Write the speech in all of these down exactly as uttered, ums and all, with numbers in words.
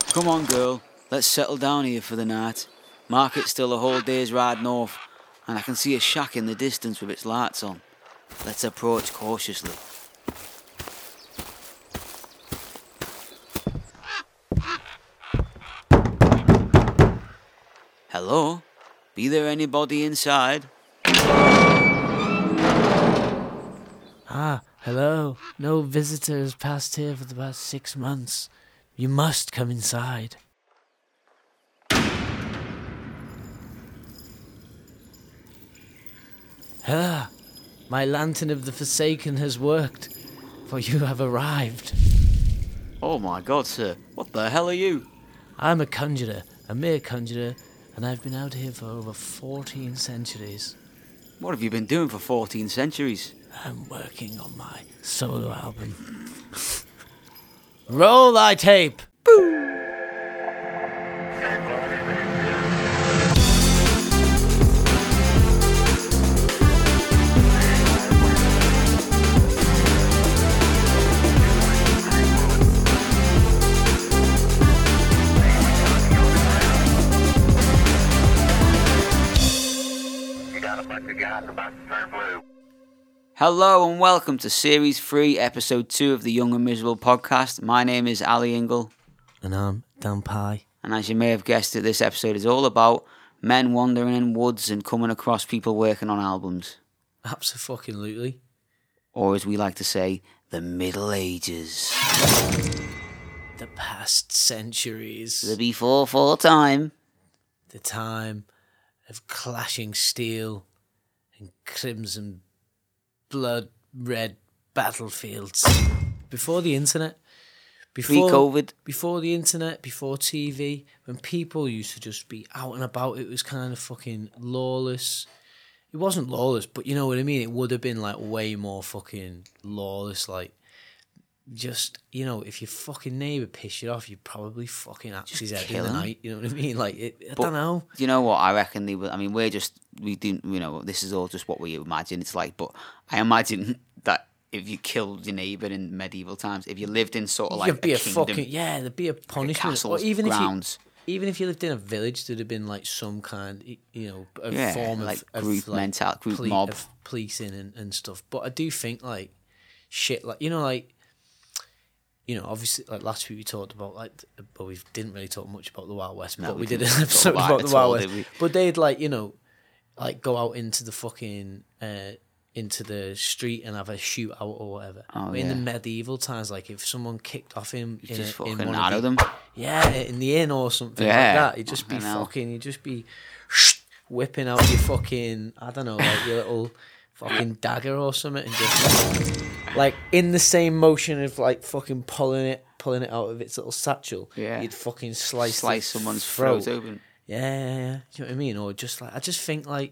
Come on, girl. Let's settle down here for the night. Market's still a whole day's ride north, and I can see a shack in the distance with its lights on. Let's approach cautiously. Hello? Be there anybody inside? Ah, hello. No visitors passed here for the past six months. You must come inside. Ah, my lantern of the Forsaken has worked, for you have arrived. Oh my god, sir. What the hell are you? I'm a conjurer, a mere conjurer, and I've been out here for over fourteen centuries. What have you been doing for fourteen centuries? I'm working on my solo album. Roll thy tape! Hello and welcome to Series three, Episode two of the Young and Miserable podcast. My name is Ali Ingle. And I'm Dan Pye. And as you may have guessed it, this episode is all about men wandering in woods and coming across people working on albums. Absolutely. Or as we like to say, the Middle Ages. The past centuries. The before full time. The time of clashing steel and crimson blood red battlefields. Before the internet. Before, Pre-COVID. Before the internet, before T V, when people used to just be out and about, it was kind of fucking lawless. It wasn't lawless, but you know what I mean? It would have been like way more fucking lawless. Like, just, you know, if your fucking neighbour pissed you off, you'd probably fucking axe his head in the night. You know what I mean? Like, it, I but, don't know. You know what? I reckon they were, I mean, we're just, we didn't, you know, this is all just what we imagine it's like, but I imagine that if you killed your neighbour in medieval times, if you lived in sort of like You'd be a, a kingdom, fucking, yeah, there'd be a punishment. castles, or even grounds. If you, even if you lived in a village, there'd have been like some kind, you know, a yeah, form like of group of, like, mental, group ple- mob. of policing and, and stuff. But I do think like shit, like, you know, like, you know, obviously, like last week we talked about, like, but we didn't really talk much about the Wild West, No, but we we did an didn't episode talk about about the it Wild at all, West. did we? But they'd, like, you know, like go out into the fucking, uh, into the street and have a shootout or whatever. Oh, in yeah. the medieval times, like if someone kicked off him You in, just a, in fucking one out of of them. yeah, in the inn or something Yeah. like that, you'd just be Fucking hell. fucking, you'd just be whipping out your fucking, I don't know, like your little fucking dagger or something, and just like in the same motion of like fucking pulling it, pulling it out of its little satchel. Yeah. You'd fucking slice Slice the someone's throat. throat open. Yeah, yeah, yeah. Do you know what I mean? Or just like, I just think like,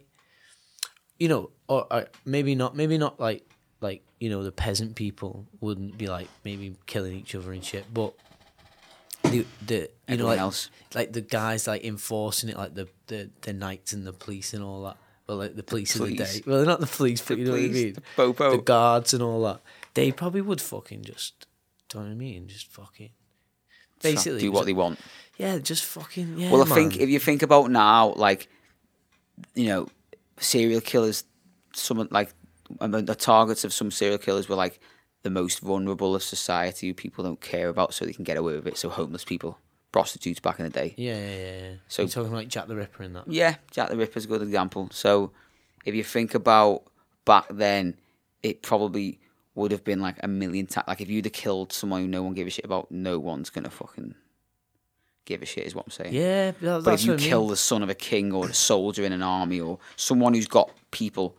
you know, or, or maybe not, maybe not like, like, you know, the peasant people wouldn't be like maybe killing each other and shit, but the the you Everyone know like, else. like the guys like enforcing it, like the, the, the knights and the police and all that. Well, like the police of the Police. day. Well, they're not the police, but The you know police, what I mean. the popo. The guards and all that. They probably would fucking just, do you know what I mean? Just fucking basically do what they want. Yeah, just fucking yeah. Well, I man. think if you think about now, like, you know, serial killers, some like I mean, the targets of some serial killers were like the most vulnerable of society, who people don't care about, so they can get away with it. So homeless people, prostitutes back in the day. Yeah, yeah, yeah. yeah. So- You're talking like Jack the Ripper and that. Yeah, Jack the Ripper's a good example. So if you think about back then, it probably would have been like a million times. Like if you'd have killed someone who no one gave a shit about, no one's gonna fucking give a shit, is what I'm saying. Yeah, that, But that's if you what I mean. kill the son of a king or a soldier in an army or someone who's got people,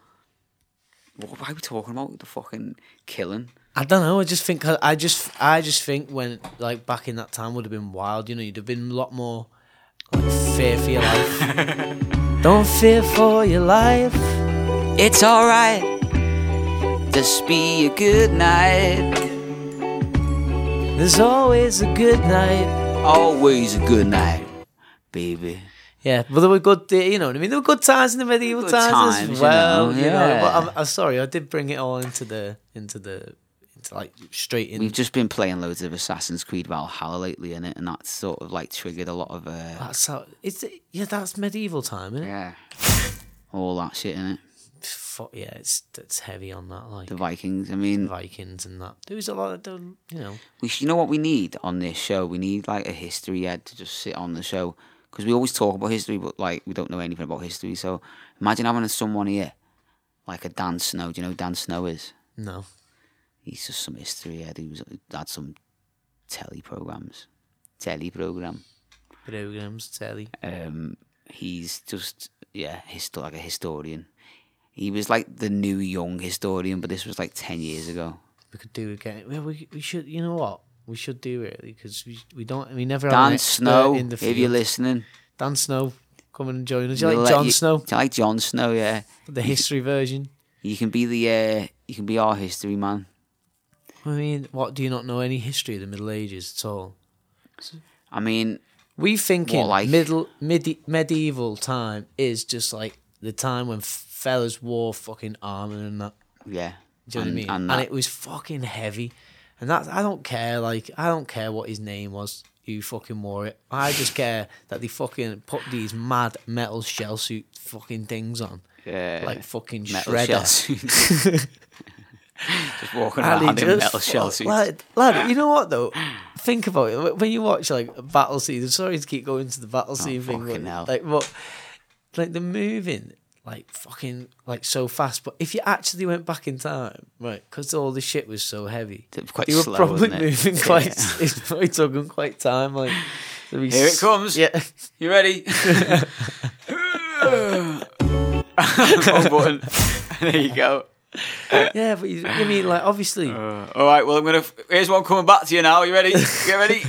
what why are we talking about the fucking killing? I don't know. I just think. I just. I just think when like back in that time would have been wild. You know, you'd have been a lot more like, fear for your life. Don't fear for your life. It's alright, just be a good night. There's always a good night. Always a good night, baby. Yeah, but there were good, you know what I mean? There were good times in the medieval Good times, times, as you well. know, You know, yeah. but I'm, I'm sorry, I did bring it all into the into the into direct, like straight in. We've just been playing loads of Assassin's Creed Valhalla lately, innit? And that's sort of like triggered a lot of. Uh, That's how it's yeah. That's medieval time, isn't it? yeah. All that shit, innit? Fuck yeah, it's it's heavy on that, like The Vikings. I mean, Vikings and that. There was a lot of the, you know. we sh- you know what we need on this show? We need like a history head to just sit on the show because we always talk about history, but like we don't know anything about history. So imagine having someone here like a Dan Snow. Do you know who Dan Snow is? No. He's just some history head who's had some telly programs, telly program. Programs, telly. Um, he's just yeah, histo- like a historian. He was like the new young historian, but this was like ten years ago. We could do again. Well, we we should. You know what? We should do it because we we don't. We never. Dan have an Snow, in the if field. you're listening, Dan Snow, come and join us. Do you we'll like let Jon you- Snow? Do you like Jon Snow? Yeah, The history version. you can be the uh, you can be our history man. I mean, what do you not know any history of the Middle Ages at all? I mean, We thinking What, like- middle midi- medieval time is just like the time when fellas wore fucking armor and that. yeah. Do you know and, what I mean? And, And, that, it was fucking heavy. And that I don't care. Like I don't care what his name was. Who fucking wore it? I just care that they fucking put these mad metal shell suit fucking things on, yeah, like fucking metal shell shredder. suits. Just walking And he around in just metal shell fuck- suits. Lad, lad, you know what though? Think about it. When you watch like a battle scene, I'm sorry to keep going to the battle scene thing, Oh, fucking but, hell. like what, like they're moving like fucking like so fast. But if you actually went back in time, right, because all the shit was so heavy, It's quite they were slow, probably wasn't it? moving Yeah. quite. It's probably took them quite time. Like there'd be Here it s- comes. Yeah. You ready? Wrong button. There you go. Yeah, but you, you mean like obviously Uh, all right. Well, I'm gonna. Here's one coming back to you now. You ready? You ready?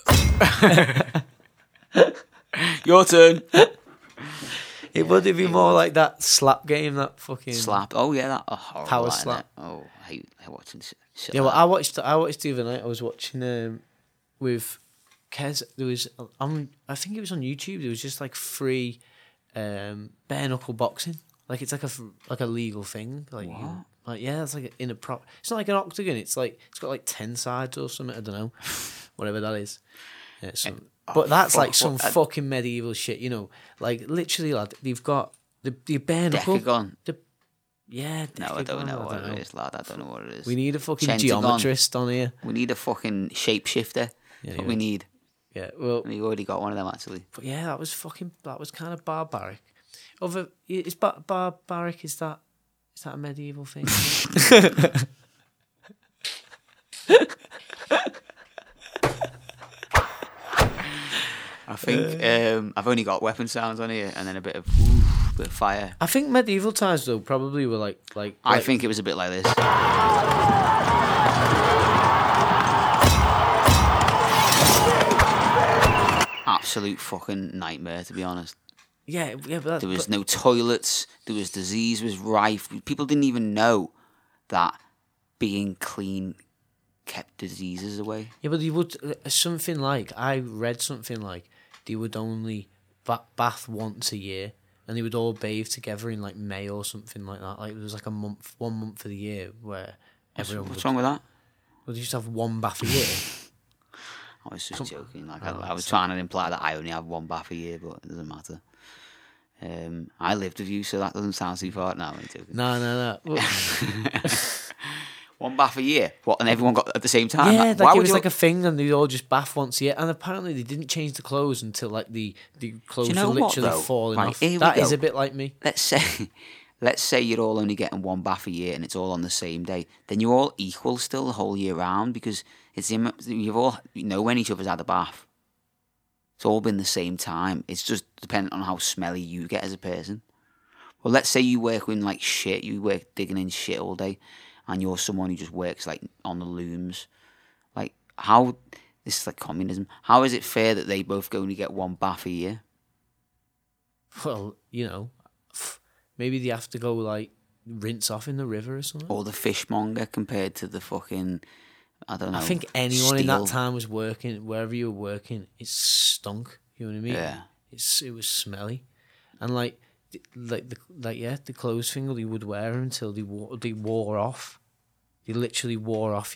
Your turn. it would be more like that slap game, that fucking Slap. Oh yeah, that oh, horrible, Power that, innit? slap. Oh, I hate, I hate watching shit. shit Yeah, well, like I watched. I watched the other night. I was watching um, with Kez. There was on. I think it was on YouTube. There was just like free um, bare knuckle boxing. Like it's like a f- like a legal thing. Like you- What? like yeah, it's like in a prop. It's not like an octagon. It's like it's got like ten sides or something. I don't know, whatever that is. Yeah, some, oh, but that's fuck, like some what- fucking medieval shit. You know, like literally, lad. They've got the the bare that. knuckle. Decagon. The, yeah, No, I don't Decagon, know what don't it know. is, lad. I don't know what it is. We need a fucking Chentagon. geometrist on here. We need a fucking shapeshifter. Yeah, That's what yeah. we need. Yeah, well, We already got one of them actually. but yeah, that was fucking. That was kind of barbaric. Other is bar- barbaric. Is that is that a medieval thing? I think Uh. um, I've only got weapon sounds on here, and then a bit of ooh, bit of fire. I think medieval times though probably were like like. I like- think it was a bit like this. Absolute fucking nightmare, to be honest. yeah, yeah, but, that, There was but no toilets. There was disease was rife. People didn't even know that being clean kept diseases away. yeah, but you would uh, something like I read something like they would only ba- bath once a year, and they would all bathe together in like May or something like that. Like there was like a month, one month of the year where everyone What's would. wrong with that? Well, they used to have one bath a year. I was just joking. Like I, Oh, I was trying to imply that I only have one bath a year, but it doesn't matter. Um, I lived with you, so that doesn't sound too far. No, I'm joking. No, no, no. Well, One bath a year. What? And everyone got at the same time. yeah, Like, like why it would was you? like a thing, and they all just bath once a year. And apparently, they didn't change the clothes until like the the clothes know were what, literally though? falling Right, off. here we That is go. a bit like me. Let's say, let's say you're all only getting one bath a year, and it's all on the same day. Then you're all equal still the whole year round because it's the am- you've all you know when each other's had a bath. It's all been the same time. It's just dependent on how smelly you get as a person. Well, let's say you work in like shit. You work digging in shit all day, and you're someone who just works like on the looms. Like how this is like communism. How is it fair that they both only get one bath a year? Well, you know, maybe they have to go like rinse off in the river or something. Or the fishmonger compared to the fucking I don't know. I think anyone in steel. that time was working wherever you were working. It stunk. You know what I mean? Yeah. It's it was smelly, and like th- like the like yeah the clothes thing they would wear until they wore they wore off. They literally wore off you.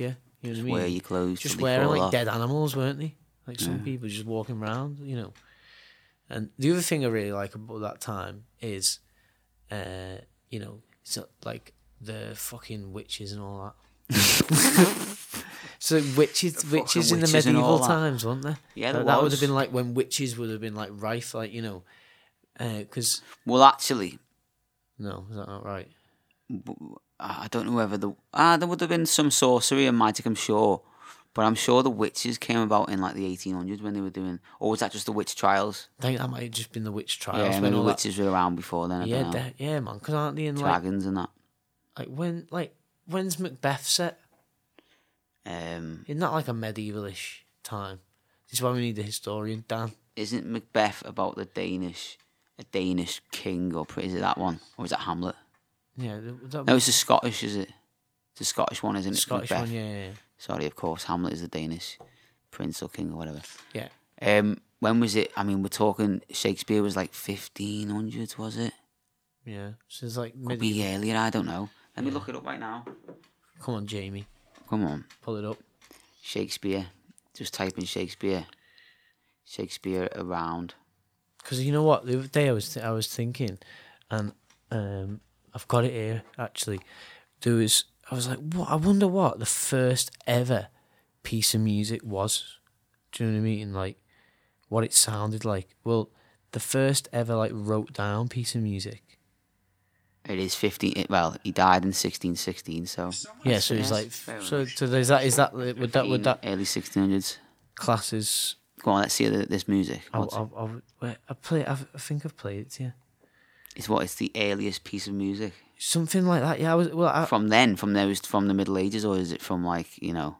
You know Just what I mean? wear your clothes. Just till they wearing fall like off. dead animals, weren't they? Like some Yeah. people just walking around, you know. And the other thing I really like about that time is, uh, you know, it's not like the fucking witches and all that. So witches, The witches fucking in the witches and all medieval that. times, weren't there? Yeah, that, there that would was. have been like when witches would have been like rife, like you know, because Well, actually, no, is that not right? I don't know whether the ah there would have been some sorcery and magic, I'm sure, but I'm sure the witches came about in like the eighteen hundreds when they were doing, or was that just the witch trials? I think that might have just been the witch trials. Yeah, when maybe all that, witches were around before then. I yeah, don't know. de- yeah, man. Because aren't they in like Dragons and that. like when like when's Macbeth set? Um, Isn't that like a medievalish time? This is why we need the historian, Dan. isn't Macbeth about the Danish, a Danish king, or is it that one, or is that Hamlet? Yeah, th- that No, it's the Scottish, is it? It's the Scottish one, isn't it? Scottish Macbeth. one. Yeah, yeah, yeah. Sorry, of course, Hamlet is the Danish prince or king or whatever. Yeah. Um, when was it? I mean, we're talking Shakespeare was like fifteen hundreds, was it? Yeah, so it's like Could medieval. be earlier. I don't know. Let me look it up right now. Come on, Jamie, Come on, pull it up. Shakespeare. Just type in Shakespeare. Shakespeare around. Because you know what, the other day I was th- I was thinking, and um, I've got it here actually. There was I was like, what? I wonder what the first ever piece of music was. Do you know what I mean? Like, what it sounded like. Well, the first ever like wrote down piece of music. It is fifteen. It, well, he died in sixteen sixteen, so Yeah, so it's yes, like fair so. enough. So is that is that would that would that early sixteen hundreds. classes? Go on, let's see the, this music. I What's- I, I, wait, I play. I've, I think I've played it to you. It's what? It's the earliest piece of music Something like that. Yeah, I was well. I, from then. From there, from the Middle Ages, or is it from like you know?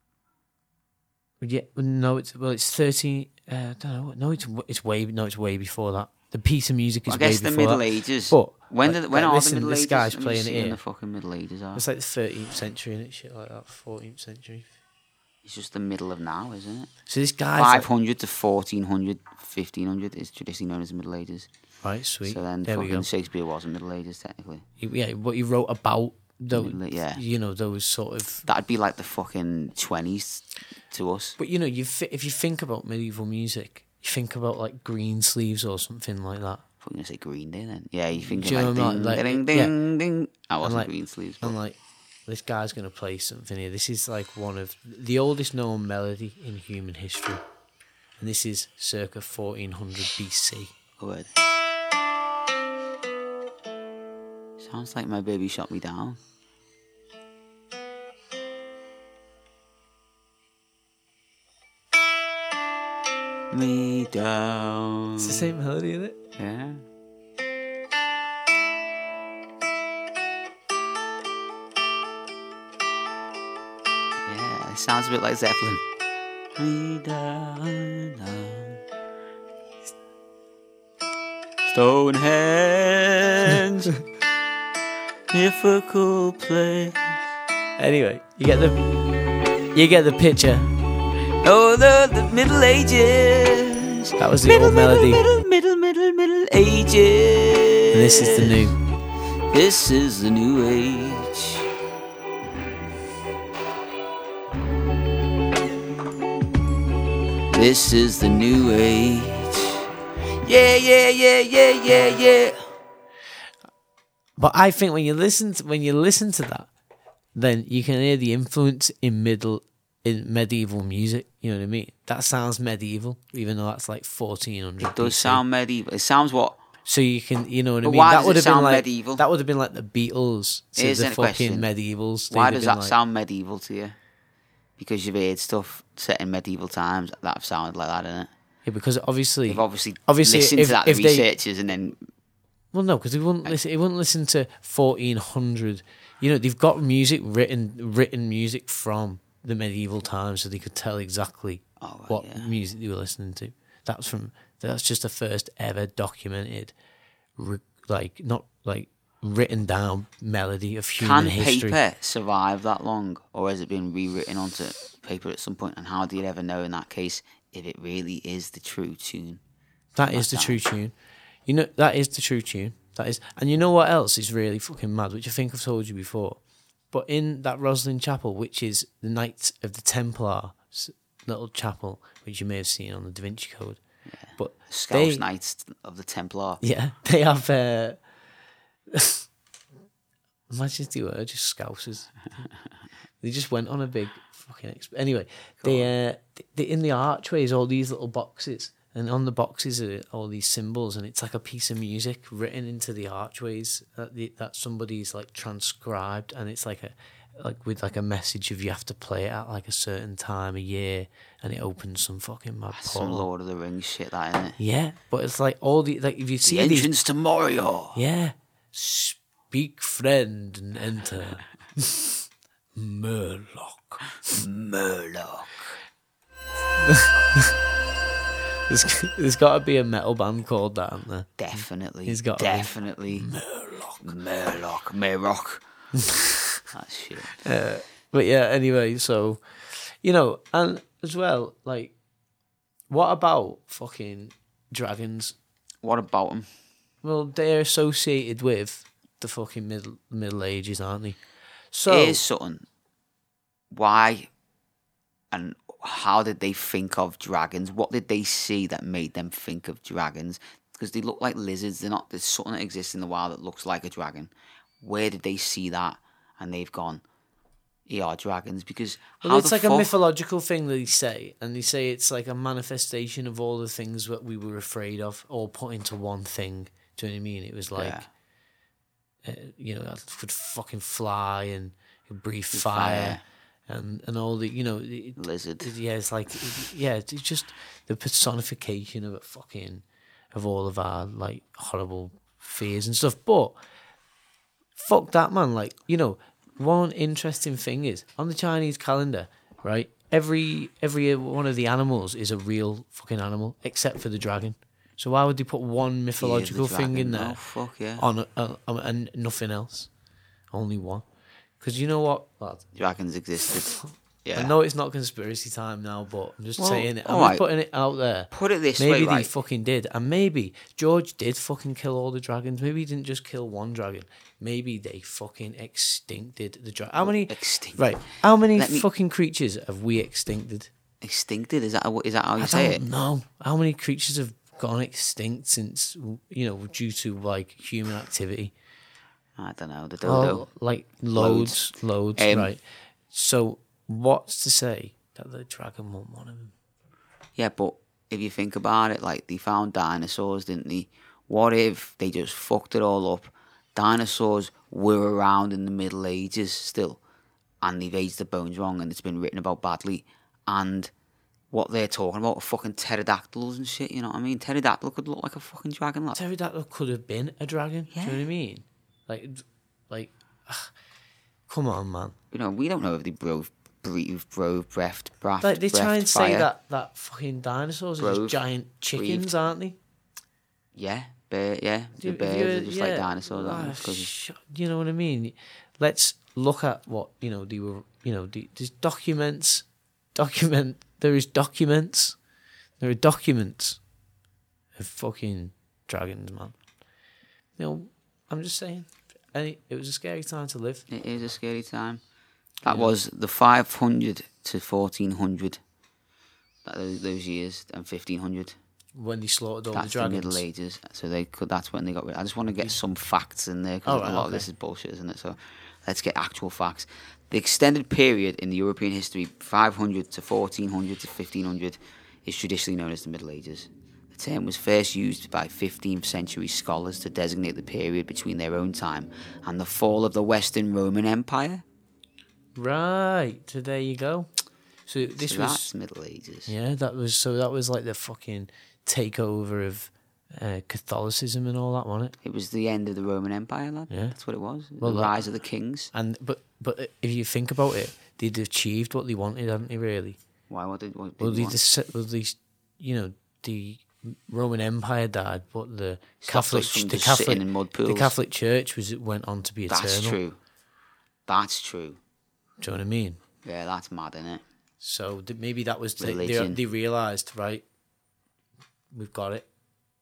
Yeah, no, it's well, it's thirty. Uh, I don't know. No, it's it's way no, it's way before that. The piece of music is I guess way the before Middle that. Ages. But when like, did when like, are listen, the Middle this Ages? guy's Let me playing see it when here. the fucking Middle Ages are. It's like the thirteenth century and shit like that. Fourteenth century. It's just the middle of now, isn't it? So this guy's Five like, hundred to fourteen hundred, fifteen hundred is traditionally known as the Middle Ages. right, sweet. So then, there we fucking go. Shakespeare wasn't Middle Ages technically. He- yeah, what he wrote about those, Middle- yeah. you know, those sort of. That'd be like the fucking twenties to us. But you know, you fi- if you think about medieval music, you think about like Green Sleeves or something like that. I'm gonna say Green Day then. Yeah, you think Do you like, know what I ding, mean? Like, ding, yeah. ding, ding. I wasn't like- Green Sleeves. But And like, this guy's gonna play something here. This is like one of the oldest known melody in human history, and this is circa fourteen hundred B C. Word. Sounds like My Baby Shot Me Down. Me down. It's the same melody, isn't it? Yeah. Yeah, it sounds a bit like Zeppelin. Me down, down. Stonehenge, difficult place. Anyway, you get the you get the picture. Oh, the, the Middle Ages. That was the middle, old melody. Middle, middle, middle, middle Ages. And this is the new. This is the new age. This is the new age. Yeah, yeah, yeah, yeah, yeah, yeah. But I think when you listen to, when you listen to that, then you can hear the influence in middle in medieval music. You know what I mean? That sounds medieval, even though that's like fourteen hundred. It does sound medieval. It sounds what? So you can, you know what But I mean? why that does would it have been sound like medieval? that would have been like the Beatles to Here's the a fucking question. medievals. Why They'd does have that been like- sound medieval to you? Because you've heard stuff set in medieval times that have sounded like that, innit? Yeah, because obviously, They've obviously, obviously, listened if, to that, if the they, researchers, and then well, no, because they wouldn't listen. They wouldn't listen to fourteen hundred. You know, they've got music written, written music from the medieval times, so they could tell exactly Oh, right, what yeah. music they were listening to. That's from. That's just the first ever documented, re, like not like written down melody of human can history. paper survive that long, or has it been rewritten onto paper at some point? And how do you ever know in that case if it really is the true tune? That is the that true tune. You know, that is the true tune. That is, and you know what else is really fucking mad, which I think I've told you before. but in that Roslin Chapel, which is the Knights of the Templar s- little chapel, which you may have seen on the Da Vinci Code, Yeah. but Scouse they, Knights of the Templar. yeah, they have. Uh, imagine if they were just Scousers. They just went on a big fucking. Exp- anyway, they, uh, they in the archways all these little boxes, and on the boxes are all these symbols, and it's like a piece of music written into the archways that the, that somebody's like transcribed, and it's like a like with like a message of you have to play it at like a certain time of year, and it opens some fucking mad Some portal. Lord of the Rings shit, that isn't it? Yeah, but it's like all the like if you see The these, entrance to Moria. yeah, speak friend and enter. Murloc. Murloc. There's, there's got to be a metal band called that, hasn't there? Definitely. He's got to be. definitely. Murloc. Murloc. Murloc. That's shit. Uh, but yeah, anyway, so, you know, and as well, like, what about fucking dragons? What about them? Well, they're associated with the fucking middle Middle Ages, aren't they? So, Here's something. Why and how did they think of dragons? What did they see that made them think of dragons? Because they look like lizards. They're not. There's something that exists in the wild that looks like a dragon. Where did they see that? And they've gone, yeah, dragons. Because well, how it's the like fuck, a mythological thing that they say, and they say it's like a manifestation of all the things that we were afraid of, all put into one thing. Do you know what I mean? It was like, Yeah. uh, you know, I could fucking fly and could breathe fire. fire. And, and all the, you know, it, Lizard. it- yeah, it's like, it- yeah, it's just the personification of it fucking, of all of our, like, horrible fears and stuff. But, fuck that, man. Like, you know, one interesting thing is, on the Chinese calendar, right, every every one of the animals is a real fucking animal, except for the dragon. So why would they put one mythological Yeah, the thing in dragon. there Oh, fuck yeah. on a, a, a- and nothing else? Only one. Because you know what, lad? Dragons existed. Yeah. I know it's not conspiracy time now, but I'm just Well, saying it. I'm alright. just putting it out there. Put it this Maybe way, they right? fucking did. And maybe George did fucking kill all the dragons. Maybe he didn't just kill one dragon. Maybe they fucking extincted the dragon. How many? Extincted. Right. How many Let me- fucking creatures have we extincted? Extincted? Is that is that how you I say don't it? know. How many creatures have gone extinct since, you know, due to like human activity? I don't know. The dodo. Oh, like loads, loads, Um, right. So what's to say that the dragon wasn't one of them? Yeah, but if you think about it, like, they found dinosaurs, didn't they? What if they just fucked it all up? Dinosaurs were around in the Middle Ages still, and they've aged the bones wrong, and it's been written about badly. And what they're talking about are fucking pterodactyls and shit, you know what I mean? Pterodactyl could look like a fucking dragon, lad. Pterodactyl could have been a dragon. Do you know what I mean? Like, like, ugh, come on, man. You know, we don't know if they brove, breathed, brove, breathed, breathed, Like they try and breathed say fire. that that fucking dinosaurs are Brove, just giant chickens, breathed. aren't they? Yeah, bear, yeah. The If bears you- are just like yeah, dinosaurs, aren't they? ah, 'Cause sh- you know what I mean? Let's look at what you know. They were, you know, the, there's documents, document. There is documents. There are documents of fucking dragons, man. You know, I'm just saying. Any, it was a scary time to live. it is a scary time. That Yeah. was the five hundred to fourteen hundred. That those, those years, and fifteen hundred. When they slaughtered all That's the the, dragons. Middle Ages. So they could. That's when they got rid. I just want to get some facts in there because Oh, right, a lot of okay. this is bullshit, isn't it? So let's get actual facts. The extended period in the European history, five hundred to fourteen hundred to fifteen hundred, is traditionally known as the Middle Ages. The term was first used by fifteenth century scholars to designate the period between their own time and the fall of the Western Roman Empire. Right. So there you go. So this so was that's Middle Ages. yeah. That was so that was like the fucking takeover of uh, Catholicism and all that, wasn't it? It was the end of the Roman Empire, lad. Yeah. That's what it was. Well, the that- rise of the kings. And but but if you think about it, they'd achieved what they wanted, hadn't they? Really. Why? What did? What did Well, they they want? just well, they, you know, the Roman Empire died, but the Stopped Catholic us from the just Catholic sitting in mud the pools. Catholic Church was it went on to be eternal. That's true. That's true. Do you know what I mean? Yeah, that's mad, isn't it? So th- maybe that was the, they, Religion. they realized, right? We've got it,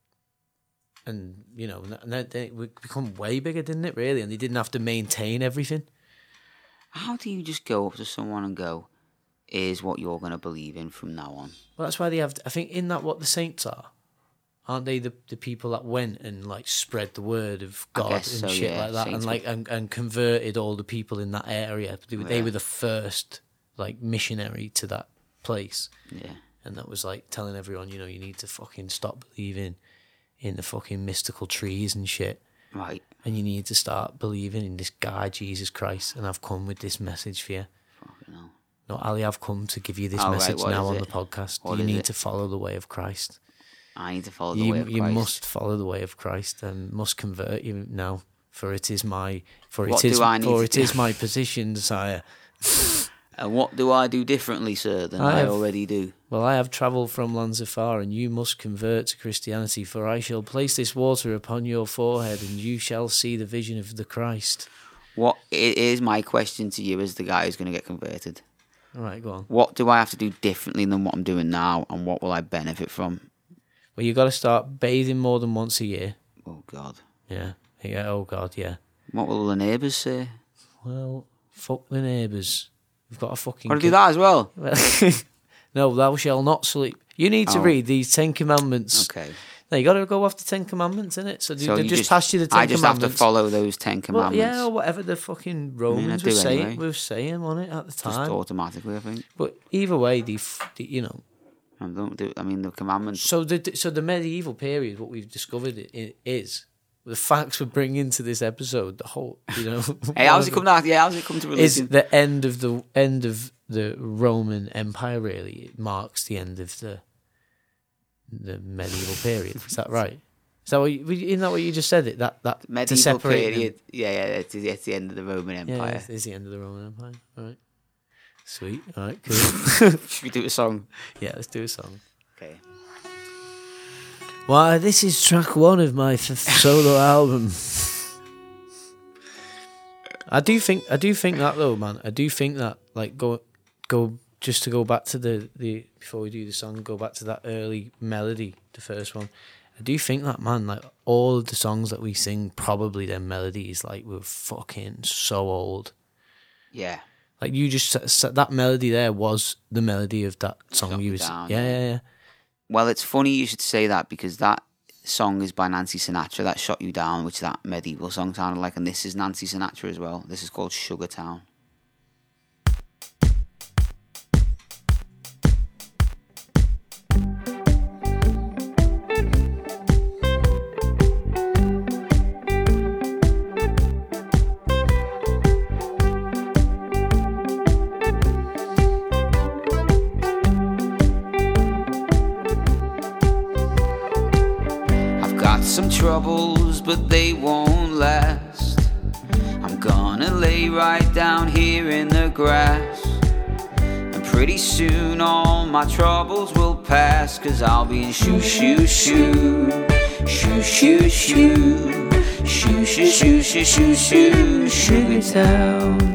and you know, and then they we become way bigger, didn't it? Really, and they didn't have to maintain everything. How do you just go up to someone and go, here's what you're going to believe in from now on? Well, that's why they have, I think, in that what the saints are, aren't they the, the people that went and like spread the word of God and so, shit yeah. like that, Saints and like and, and converted all the people in that area? They, were- they Yeah. were the first like missionary to that place, Yeah. and that was like telling everyone, you know, you need to fucking stop believing in the fucking mystical trees and shit, Right. and you need to start believing in this guy Jesus Christ. And I've come with this message for you. Fucking hell. No, Ali, I've come to give you this Oh, right, message what now is on it? the podcast. What you is need it? to follow the way of Christ. I need to follow the You, way of you Christ. must follow the way of Christ and must convert you now. For it is my, for What it is, do I need for to it do? is my position, sire. And what do I do differently, sir, than I I, have- already do? Well, I have travelled from lands afar, and you must convert to Christianity. For I shall place this water upon your forehead, and you shall see the vision of the Christ. What it is my question to you as the guy who's going to get converted. All right, go on. What do I have to do differently than what I'm doing now, and what will I benefit from? Well, you got to start bathing more than once a year. Oh, God. Yeah. Yeah. Oh God. Yeah. What will the neighbours say? Well, fuck the neighbours. We've got a fucking. Got to do that as well? No, thou shalt not sleep. You need to Oh. read these Ten Commandments. Okay. No, you got to go off the Ten Commandments, innit? So, So they you just, passed you the Ten I just have to Commandments. follow those Ten Well, Commandments. yeah, or whatever the fucking Romans do were saying, anyway. were saying on it at the Just time. automatically, I think. But either way, the, f- the you know. I don't do. I mean, the commandments. So the so the medieval period, what we've discovered i- i- is the facts we're bringing to this episode. The whole, you know. Hey, how's it come down? Yeah, how's it come to Is religion? the end of the end of the Roman Empire? Really, it marks the end of the the medieval period. Is that right? Is that what you, isn't that what you just said? It that that to Medieval separate them- period. Yeah, yeah. It's, it's the end of the Roman Yeah, Empire. it's, it's the end of the Roman Empire. All right, sweet. All right, cool. Should we do a song? Yeah, let's do a song. Okay. Why, this is track one of my fifth solo album. I do think I do think that though, man. I do think that like go go just to go back to the, the before we do the song, go back to that early melody, the first one. I do think that, man, like all of the songs that we sing, probably their melodies like were fucking so old. Yeah. Like you just s- s- that melody there was the melody of that song Shut you Me was Down, yeah, yeah. yeah, yeah. Well, it's funny you should say that because that song is by Nancy Sinatra, that Shot You Down, which that medieval song sounded like, and this is Nancy Sinatra as well. This is called Sugar Town. I've got some troubles, but they won't last. I'm gonna lay right down here in the grass, and pretty soon all my troubles will pass, 'cause I'll be in shoo shoo shoo, shoo shoo shoo, shoo shoo shoo shoo shoo shoo, Sugar Town.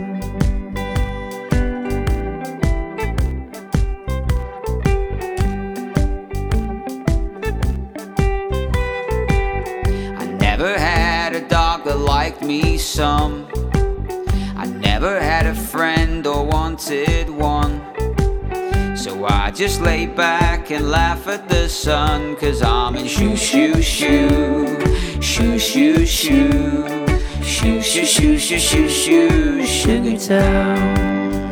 I never had a dog that liked me some. I never had a friend or wanted one. So I just lay back and laugh at the sun, 'cause I'm in shoo shoo shoo, shoo shoo shoo, shoo shoo shoo shoo shoo shoo, Sugar Town.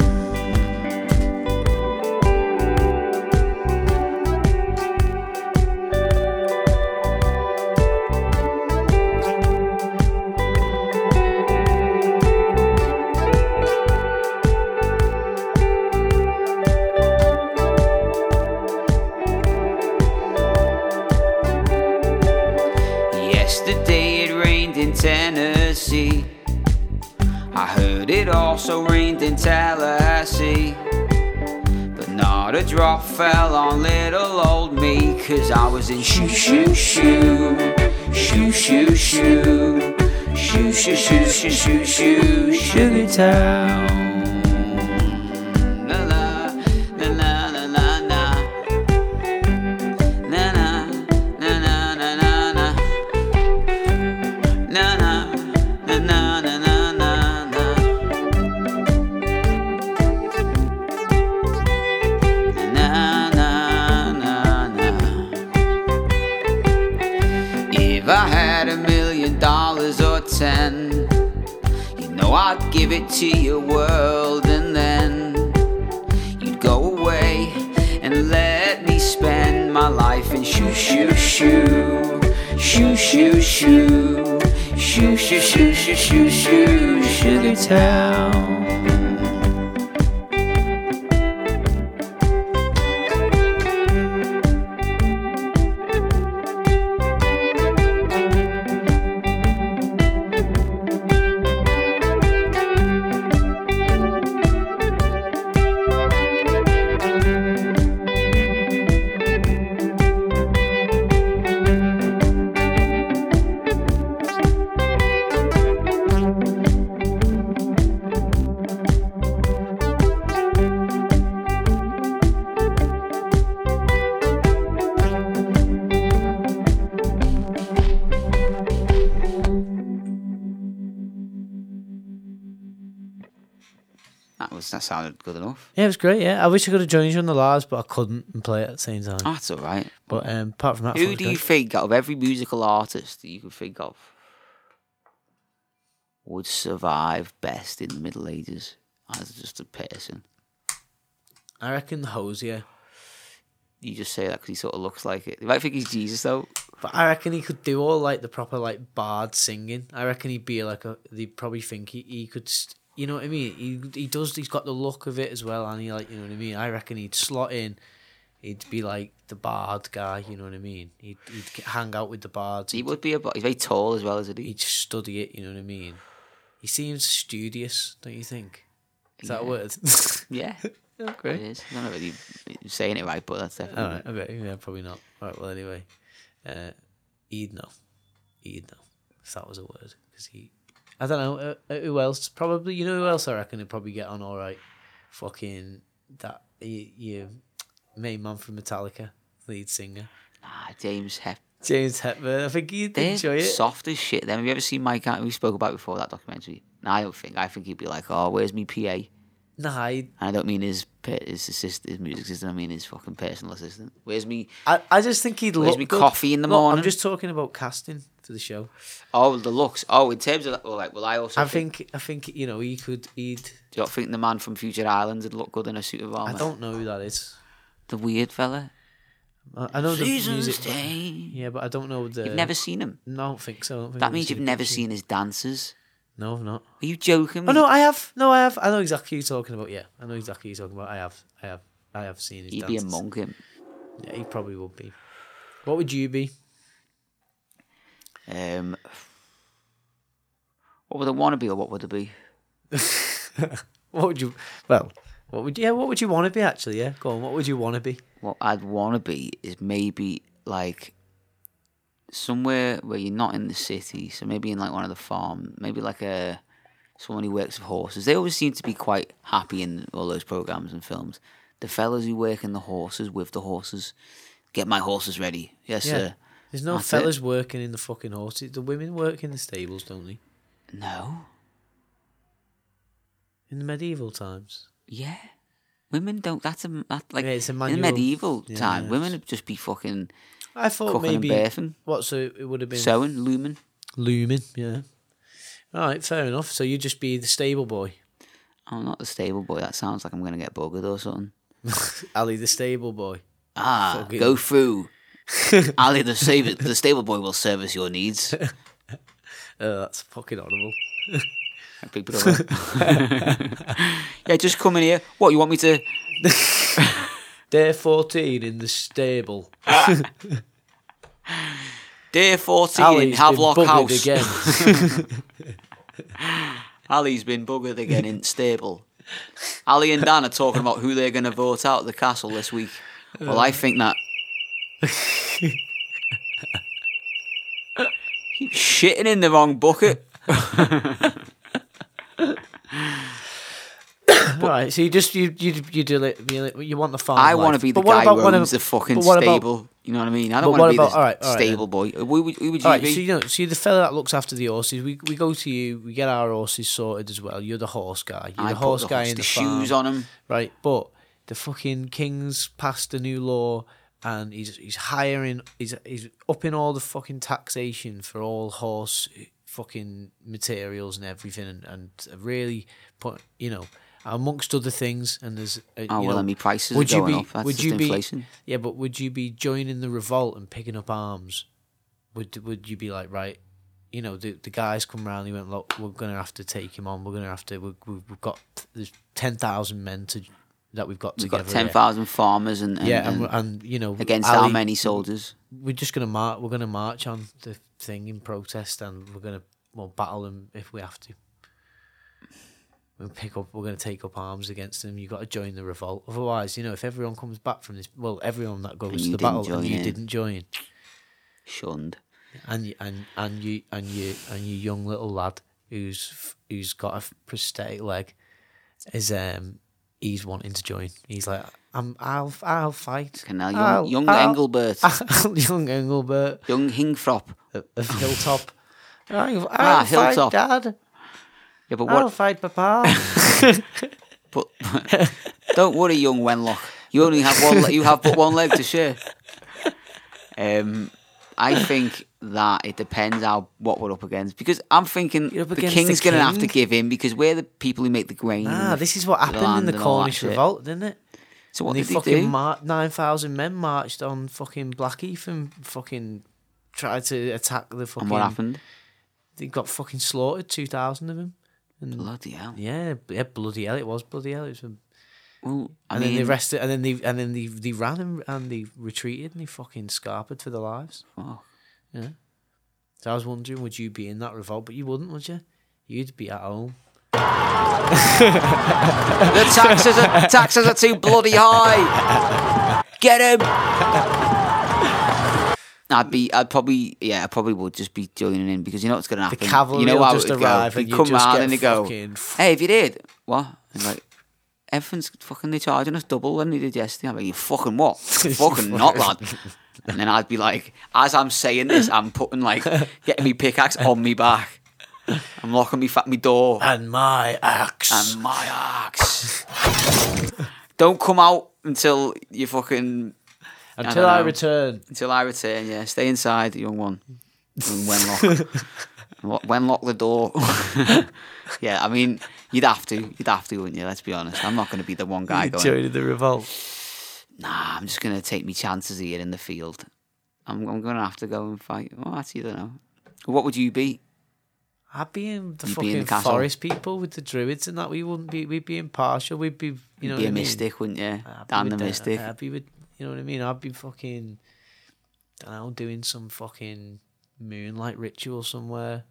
Yesterday it rained in Tennessee. I heard it also rained in Tallahassee, but not a drop fell on little old me, 'cause I was in shoo shoo shoo, shoo shoo shoo, shoo shoo shoo shoo shoo shoo, Sugar Town. La la, la la la la la. Na na, na na na na na. Na na, na na na na na na. give it to your world, and then you'd go away and let me spend my life in shoo shoo shoo, shoo shoo shoo, shoo shoo shoo shoo shoo shoo, Sugar Town. That was that sounded good enough. Yeah, it was great. Yeah, I wish I could have joined you on the Lars, but I couldn't and play it at the same time. Oh, that's all right. But um, apart from that, Who do you think, out of every musical artist that you could think of, would survive best in the Middle Ages as just a person? I reckon Hosier. You just say that because he sort of looks like it. You might think he's Jesus though. But I reckon he could do all like the proper like bard singing. I reckon he'd be like a. They'd probably think he, he could. St- you know what I mean? He he does. He's got the look of it as well, and he like you know what I mean. I reckon he'd slot in. He'd be like the bard guy. You know what I mean? He'd he'd hang out with the bards. He would be a. He's very tall as well, isn't he? He'd study it. You know what I mean? He seems studious, don't you think? Is that Yeah. a word? Yeah. Oh, great. It is. I don't know if you're saying it right, but that's definitely. All right. Okay. Yeah. Probably not. All right. Well. Anyway, uh, he'd know. He'd know if that was a word because he. I don't know uh, uh, who else. Probably you know who else I reckon would probably get on all right. Fucking that you, you main man from Metallica, lead singer Nah, James Hep. James Hetfield. I think he'd They're enjoy it. soft as shit. Then have you ever seen Mike? An- We spoke about it before that documentary. No, I don't think. I think he'd be like, "Oh, where's me P A?" Nah, he'd, And I don't mean his pe- his assistant, his music assistant. I mean his fucking personal assistant. Where's me? I I just think he'd Where's look me good. coffee in the Look, morning? I'm just talking about casting for the show. Oh, the looks. Oh, in terms of that, well, like, well, I also. I think, think I think you know he could. He'd. Do you not think the man from Future Islands would look good in a suit of armor? I don't know who that is. The weird fella. I I know the Seasons music. change. Yeah, but I don't know the. You've never seen him. No, I don't think so. I don't think That I've means you've seen never pictures. seen his dances. No, I've not. Are you joking? Oh no, I have. No, I have. I know exactly who you're talking about. Yeah, I know exactly who you're talking about. I have. I have. I have seen his. He'd dances. be among him. Yeah, he probably would be. What would you be? Um, what would I want to be, or what would it be? What would you? Well, what would? Yeah, what would you want to be? Actually, yeah. Go on. What would you want to be? What I'd want to be is maybe like somewhere where you're not in the city. So maybe in like one of the farm, maybe like a someone who works with horses. They always seem to be quite happy in all those programs and films. The fellas who work in the horses with the horses, get my horses ready. Yes, Yeah. sir. There's no That's fellas it. working in the fucking horses. The women work in the stables, don't they? No. In the medieval times. Yeah. Women don't. That's a that, like Yeah, it's a in manual- medieval yeah, time. yeah, Women it's- would just be fucking I thought cooking maybe. and bathing, What? So it would have been sewing, looming. looming. Yeah. All right, fair enough. So you'd just be the stable boy, I'm not the stable boy. That sounds like I'm gonna get buggered or something. Ali, the stable boy. Ah, Fucking- go through. Ali, the stable, the stable boy will service your needs. Oh, that's fucking horrible. Big brother. Yeah, just come in here. What, you want me to... Day fourteen in the stable. Day fourteen, Ali's Havelock been House. buggered again. Ali's been buggered again in stable. Ali and Dan are talking about who they're going to vote out of the castle this week. Well, I think that... Keep shitting in the wrong bucket. Right, so you just you you you do it. You, you want the farm. I life. want to be the But what guy about who one owns of- the fucking but what about- stable. You know what I mean? I But don't what want to be about- the all right, all right stable boy. Who would, who would you All right, be? so you know, so you're the fella that looks after the horses. We we go to you. We get our horses sorted as well. You're the horse guy. You're I the put horse the, guy horse- in the the, shoes farm, on him. right? But the fucking king's passed a new law, and he's he's hiring. He's he's upping all the fucking taxation for all horse fucking materials and everything, and, and really put, you know, amongst other things. And there's, uh, Oh you well, know, I mean, prices would are you going be, up. That's would just you inflation. be, yeah, but would you be joining the revolt and picking up arms? Would would you be like, right, you know, the the guys come round, he went, look, we're going to have to take him on. We're going to have to, we've, we've got, there's ten thousand men to that we've got We've together. got ten thousand farmers and, and, yeah, and, and, and, and, you know, against Ali, how many soldiers? We're just going to march, we're going to march on the thing in protest, and we're going to, well, battle them if we have to. We'll pick up, we're going to take up arms against them. You've got to join the revolt. Otherwise, you know, if everyone comes back from this, well, everyone that goes And to you the didn't battle and join you in. didn't join, Shunned. and you, and and you and you and your young little lad who's who's got a prosthetic leg is um he's wanting to join. He's like, I'm I'll I'll fight. Canal, young, I'll, young I'll, Engelbert, young Engelbert young Hingthrop. of, of Hilltop. I'll, I'll Ah, fight, Hilltop. Dad. Yeah, but I'll what? fight, Papa. But don't worry, young Wenlock. You only have one. le- You have but one leg to share. Um, I think that it depends how what we're up against, because I'm thinking You're up the against king's the going to have to king? give in, because we're the people who make the grain. and Ah, the- this is what happened in land the and all that Cornish shit. revolt, didn't it? So what And did they they fucking do? mar- nine thousand men marched on fucking Blackheath and fucking tried to attack the fucking. And what happened? They got fucking slaughtered, two thousand of them. And Bloody hell! yeah, yeah, bloody hell! It was bloody hell. It was, a- Well, I and mean, then they rested, and then they and then they they ran and, and they retreated and they fucking scarpered for their lives. oh, Yeah. So I was wondering, would you be in that revolt? But you wouldn't, would you? You'd be at home. the taxes are taxes are too bloody high. Get him! I'd be, I'd probably, yeah, I probably would just be joining in, because you know what's going to happen. The cavalry you know will how just it would arrive go. and They you come just round get and they go, fucking- "Hey, have you did what?" And like, everything's fucking, they charging us double than they did yesterday. I'm like, "You fucking what? fucking not, lad." And then I'd be like, as I'm saying this, I'm putting like, getting me pickaxe on me back. I'm locking me fat me door. And my axe. And my axe. Don't come out until you fucking. Until I I, don't know. return. Until I return, yeah. Stay inside, young one. Young Wenlock. Lo- Wenlock the door. Yeah, I mean, you'd have to. You'd have to, wouldn't you? Let's be honest. I'm not going to be the one guy You going, joined the revolt. nah, I'm just going to take me chances here in the field. I'm, I'm going to have to go and fight. Oh, actually, I don't know. What would you be? I'd be in the You'd be in fucking the castle. forest people with the druids and that. We wouldn't be. We'd be impartial. We'd be. You You'd know be what a I mean? mystic, wouldn't you? I'd be Dan the with mystic. I'd be with. You know what I mean? I'd be fucking. I don't know, doing some fucking moonlight ritual somewhere.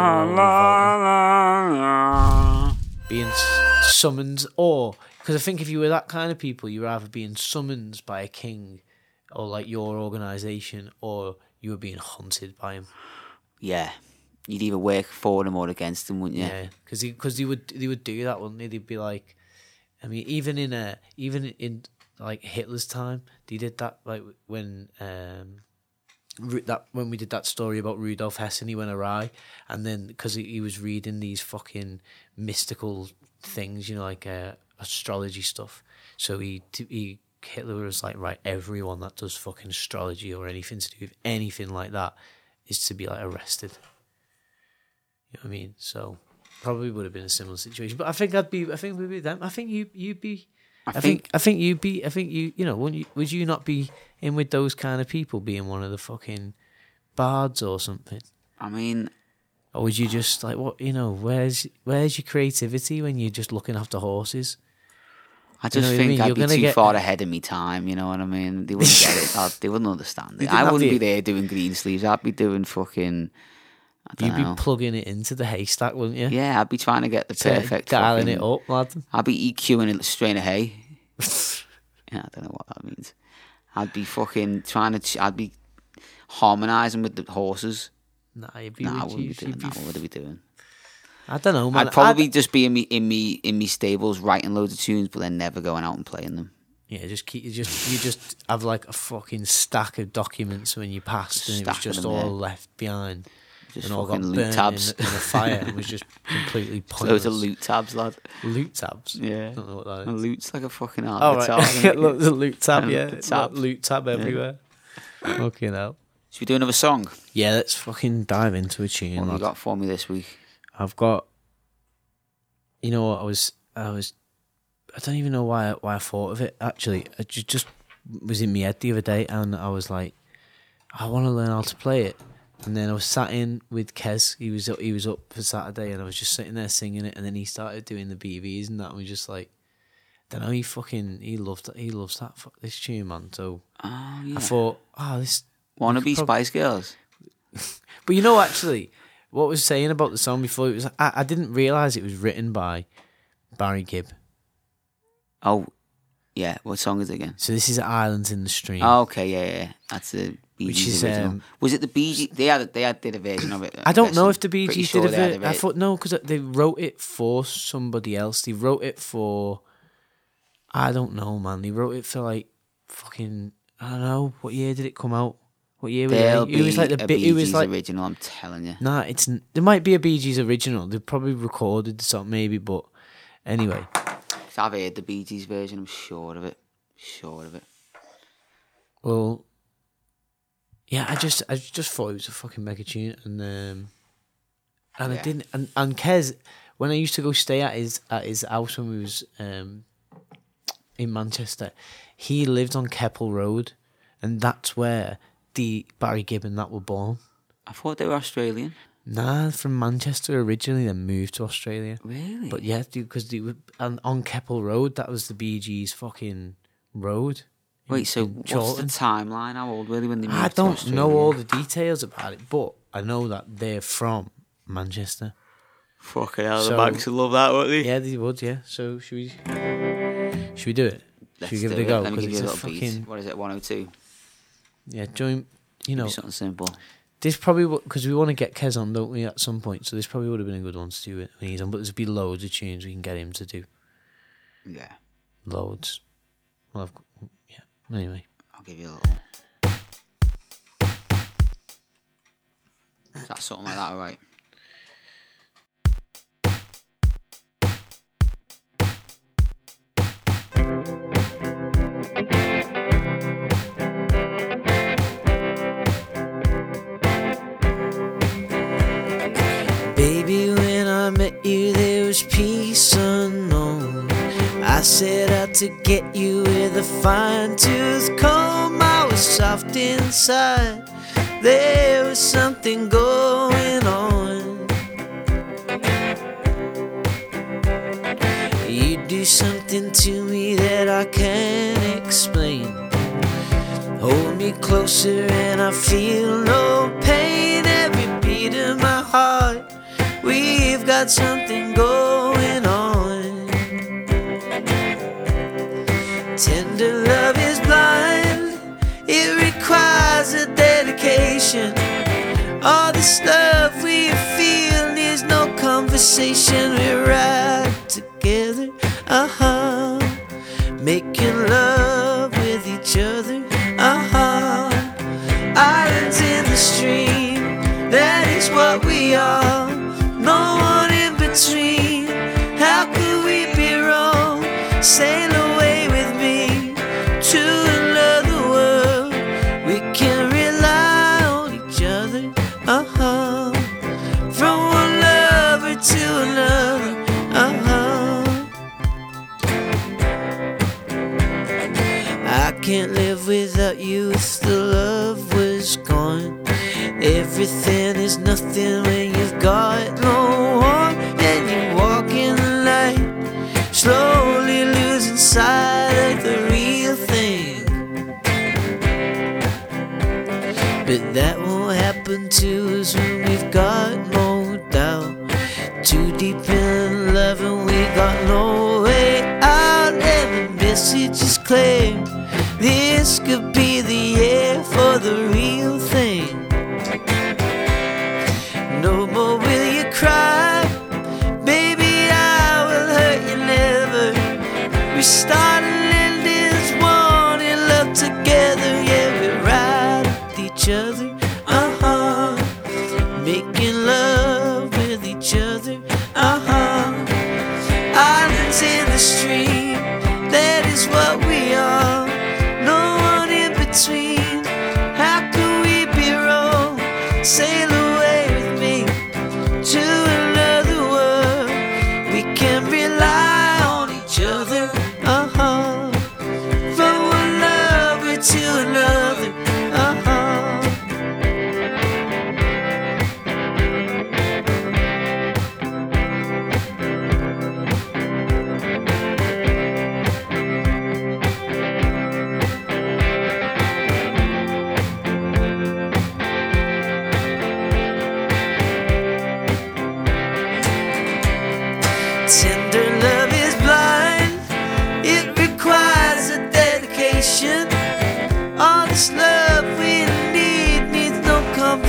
Being s- summoned, or because I think if you were that kind of people, you were either being summoned by a king, or like your organisation, or you were being hunted by him. Yeah. You'd either work for them or against them, wouldn't you? Yeah, because they, cause they would they would do that, wouldn't they? They'd be like, I mean, even in a even in like Hitler's time, they did that. Like when um, Ru- that when we did that story about Rudolf Hess and he went awry, and then because he, he was reading these fucking mystical things, you know, like uh, astrology stuff. So he he Hitler was like, right, everyone that does fucking astrology or anything to do with anything like that is to be like arrested. You know what I mean? So probably would have been a similar situation. But I think I'd be. I think we'd be them. I think you you'd be. I I think, think- I think you'd be. I think you. You know, wouldn't you? Would you not be in with those kind of people, being one of the fucking bards or something? I mean, Or would you just like what? You know, where's where's your creativity when you're just looking after horses? I You just know what I think mean? I'd You're be gonna too get- far ahead of me time, you know what I mean? They wouldn't get it. I'd- They wouldn't understand They it. didn't I have wouldn't the- be there doing green sleeves. I'd be doing fucking, I don't You'd be know. plugging it into the haystack, wouldn't you? Yeah, I'd be trying to get the So, perfect dialing fucking, it up, lad. I'd be EQing a strain of hay. Yeah, I don't know what that means. I'd be fucking trying to, ch- I'd be harmonising with the horses. Nah, you'd be. Nah, I would wouldn't you, be doing you'd that. be What would I be doing? I don't know, man. I'd probably just be in me in me in me stables writing loads of tunes, but then never going out and playing them. Yeah, just keep. You just you just have like a fucking stack of documents when you passed, and it was Stack of just them, all yeah. left behind, Just and all got fucking loot burnt tabs. in, in the fire, and was just completely Loads pointless. of loot tabs, lad. Loot tabs. Yeah. I don't know what that A is. loot's like a fucking hard Oh guitar, right, isn't it? look, the loot tab. And Yeah, the tab. loot tab everywhere. Fucking hell. Should we do another song? Yeah, let's fucking dive into a tune. What have lad. you got for me this week? I've got. You know what? I was. I was. I don't even know why. Why I thought of it. Actually, it ju- just was in my head the other day, and I was like, I want to learn how to play it. And then I was sat in with Kez. He was he was up for Saturday, and I was just sitting there singing it. And then he started doing the B Bs and that. And we just like, don't know. He fucking he loved he loves that fu- this tune, man. So Oh, yeah. I thought, oh, this. Wannabe prob- Spice Girls. But you know, actually, what I was saying about the song before, it was I, I didn't realise it was written by Barry Gibb. Oh, yeah. What song is it again? So this is Islands in the Stream. Oh, okay, yeah, yeah. yeah. That's the Bee Which Gees is, original. um, Was it the Bee Gees? They had, they had did a version of it. I don't guess. know if the Bee Pretty Gees sure did a they had bit. I ver- thought no, because they wrote it for somebody else. They wrote it for. I don't know, man. They wrote it for like fucking. I don't know what year did it come out. What year was There'll it? be It was like the a bit. Bee It was Gees like original, I'm telling you. nah. It's n- there might be a Bee Gees original. They probably recorded something maybe, but anyway. 'Cause I've heard the Bee Gees version, I'm sure of it. Sure of it. Well, yeah, I just I just thought it was a fucking mega tune, and um, and Yeah. I didn't and and Kez, when I used to go stay at his at his house when we was um in Manchester, he lived on Keppel Road, and that's where the Barry Gibb and that were born. I thought they were Australian. Nah, from Manchester originally, then moved to Australia. Really? But yeah, because they were and on Keppel Road, that was the Bee Gees' fucking road. in- Wait, so in what's Chorlton. the timeline? How old were they when they moved I to don't Australia? know all the details about it, but I know that they're from Manchester. Fucking hell, So- the Manx would love that, wouldn't they? Yeah, they would. Yeah. So should we? Should we do it? Let's should we give do it a go? Let me 'Cause give you a it's little beat. fucking What is it, one oh two? yeah. Join. You know, Something simple. this probably because we want to get Kez on, don't we? At some point, so this probably would have been a good one to do it when he's on. But there's be loads of tunes we can get him to do. Yeah, Loads. Well, I've got, yeah. Anyway. I'll give you a little. Is that something like that, alright? Baby, when I met you, there was peace unknown. I set out to get you with a fine tooth comb. I was soft inside. There was something going on. You do something to me that I can't explain. Hold me closer and I feel no pain. Every beat of my heart, we've got something going on. Tender love is blind, it requires a dedication. All this love we feel needs no conversation. We're right together, uh-huh, making love with each other, uh-huh. Islands in the stream, that is what we are. No one in between, how could we be wrong? Sail away with me to another world. We can rely on each other, uh-huh. From one lover to another, uh-huh. I can't live without you if the love was gone. Everything is nothing when you've got no one. And you walk in the light, slowly losing sight of the real thing. But that won't happen to us when we've got no doubt. Too deep in love and we got no way out. And the message is clear, this could be the year for the real thing. No more will you cry, baby, I will hurt you never. We started and ended one in love together. Yeah, we're right with each other, uh-huh, making love with each other, uh-huh. Islands in the stream, that is what we are. No one in between, how could we be wrong?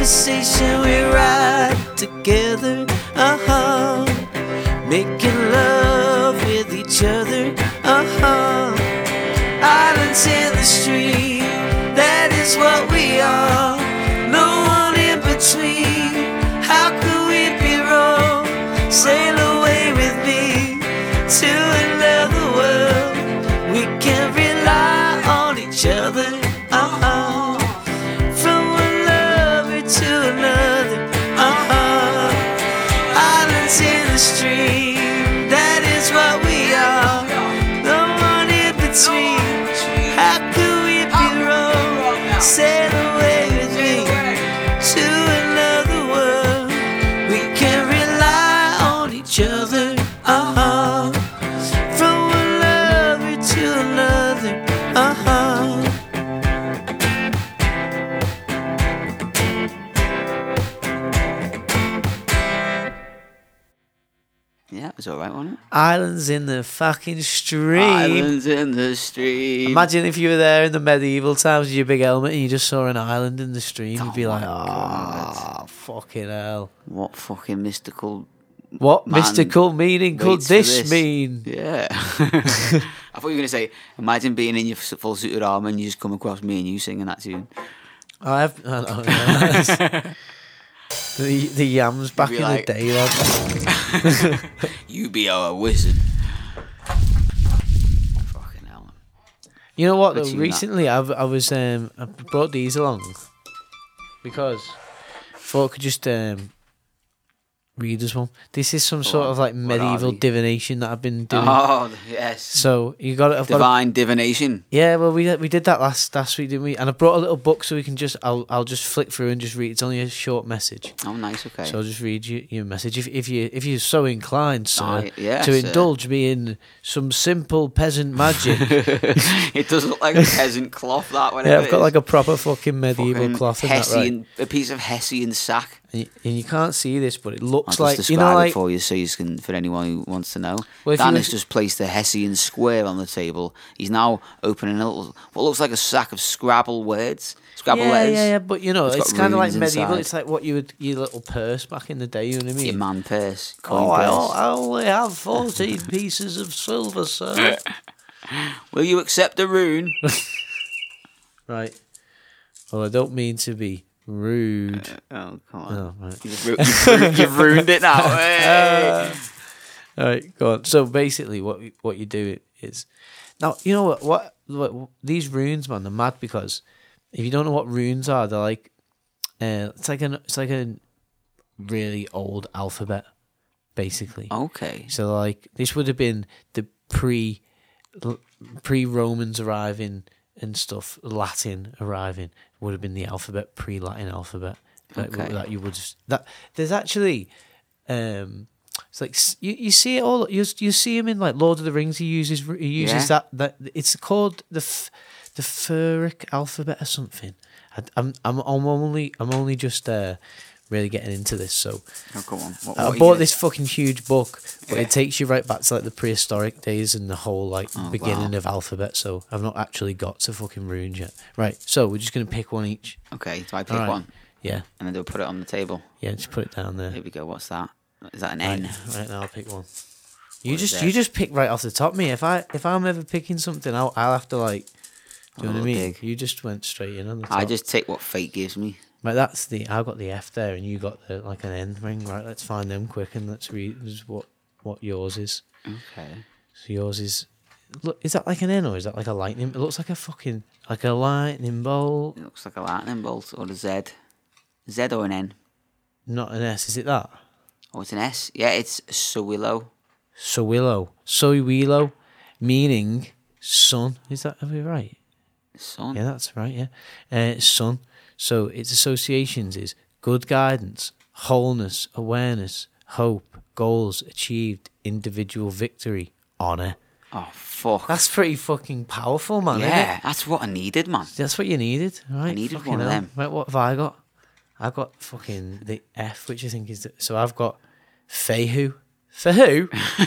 conversation, we ride together, uh-huh. Making love with each other, uh-huh. Islands in the stream, that is what we are. No one in between, how could we be wrong? Sail away with me to another world. We can rely on each other, uh-huh. From one lover to another, uh-huh. Islands in the stream, that is what we are. No one in between, how could we be wrong? Sail away with me to another world. We can rely on each other, uh-huh. From one lover to another, uh-huh. Yeah, it was alright, wasn't it? Islands in the fucking stream. Islands in the stream. Imagine if you were there in the medieval times with your big helmet and you just saw an island in the stream. You'd be Oh like, my oh, God. fucking hell. What fucking mystical... What Man mystical meaning could waits for this, this. mean? Yeah. I thought you were going to say, imagine being in your f- full suited armour and you just come across me and you singing that tune. I have. I don't know. the, the yams back be in like- the day, lad. You be our wizard. Fucking hell. You know what? Good Though, tune, that. recently, I've, I was um, I brought these along because I thought I could just um, read us one. This is some sort on. of like What are medieval they? divination that I've been doing. Oh, yes. So you got it. I've got. A, Divine divination. yeah, well, we we did that last last week, didn't we? And I brought a little book so we can just. I'll I'll just flick through and just read. It's only a short message, Oh, nice, okay. so I'll just read you your message if if you if you're so inclined, sir, Aye, yes, to sir. indulge me in some simple peasant magic. It does look like a peasant cloth, that one. Yeah, I've got like a proper fucking medieval fucking cloth in that, right? Hessian, a piece of Hessian sack. And you, and you can't see this, but it looks I'll like just you describe know, it like for you, so you can, for anyone who wants to know. Well, if Dan you has look- just placed a Hessian square on the table. He's now opening a little, what looks like a sack of Scrabble words, Scrabble yeah, letters. yeah, yeah. But you know, It's it's, got kind of like runes medieval. inside. It's like what you would your little purse back in the day. You know what I mean? Your man purse, coin Oh, I, purse. I only have fourteen pieces of silver, sir. Will you accept a rune? Right. Well, I don't mean to be rude. Oh, come on. Oh, right. You've, ru- you've, ru- you've ruined it now. Hey. All right, go on. So basically, what what you do is now you know what, what what these runes, man, they're mad because if you don't know what runes are, they're like uh, it's like an it's like a really old alphabet, basically. Okay. So like this would have been the pre pre Romans arriving and stuff, Latin arriving would have been the alphabet, pre Latin alphabet. That, Okay. that you would that there's actually um it's like s- you, you see it all you you see him in like Lord of the Rings. He uses he uses Yeah. that that it's called the f- the Furic alphabet or something. I, I'm I'm I'm only I'm only just uh, really getting into this. So Oh, come on. What, what I are you bought gonna- this fucking huge book, but Yeah. it takes you right back to like the prehistoric days and the whole like Oh, beginning wow. of alphabet. So I've not actually got to fucking runes yet. Right. So we're just gonna pick one each. Okay, so I pick All right. one, Yeah. and then they'll put it on the table. Yeah. Just put it down there. Here we go. What's that? Is that an Right, N? right now, I'll pick one. You What is just that? you just pick right off the top, me. If I if I'm ever picking something, I'll I'll have to like. Do you know what I Oh, mean? dig. You just went straight in on the top. I just take what fate gives me. Right, that's the. I got the F there, and you got the like an N ring. Right, let's find them quick, and let's read this is what what yours is. Okay. So yours is. Look, is that like an N or is that like a lightning? It looks like a fucking like a lightning bolt. It looks like a lightning bolt or a Z. Z or an N? Not an S. Is it that? Oh, it's an S. Yeah, it's Sowillo. Sowillo. Sowillo, meaning sun. Is that are we right? Son. Yeah, that's right. Yeah, uh, sun. So its associations is good guidance, wholeness, awareness, hope, goals achieved, individual victory, honor. Oh, fuck. That's pretty fucking powerful, man. isn't yeah, it? that's what I needed, man. That's what you needed, right? needed Fucking one of hell. them. Right, what have I got? I've got fucking the F, which I think is... The, so I've got Fehu. For who?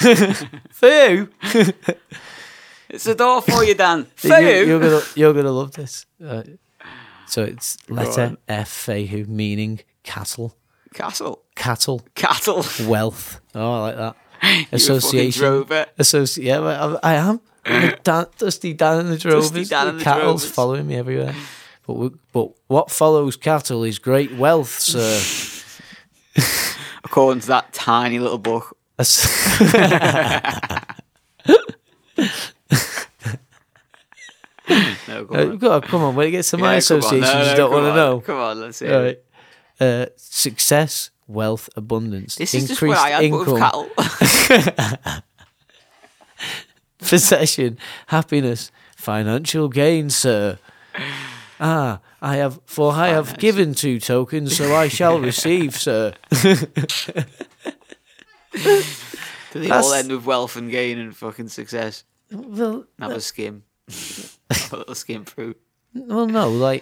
For who? It's a door for you, Dan. For You- you. You're gonna, you're gonna love this. Uh, So it's letter F, Fehu, meaning cattle. Castle. Cattle. Cattle. Wealth. Oh, I like that. You Association. Drover. Associ- yeah, well, I, I am. Dan, Dusty Dan and the Drovers. Dusty Dan and the Cattle's Drovers. following me everywhere. But we, but what follows cattle is great wealth, sir. According to that tiny little book. No, come Uh, on. go on, come on, when it gets to my Yeah, come on. associations, No, no, you don't come want to on. know. Come on, let's hear All it. right. Uh, success, wealth, abundance, This is just increased where I am, but with income, cattle. possession, happiness, financial gain, sir. Ah, I have, for I have given two tokens, so I shall receive, sir. Do they That's- all end with wealth and gain and fucking success? Well, Have a skim. Have a little skim through. well, no, like,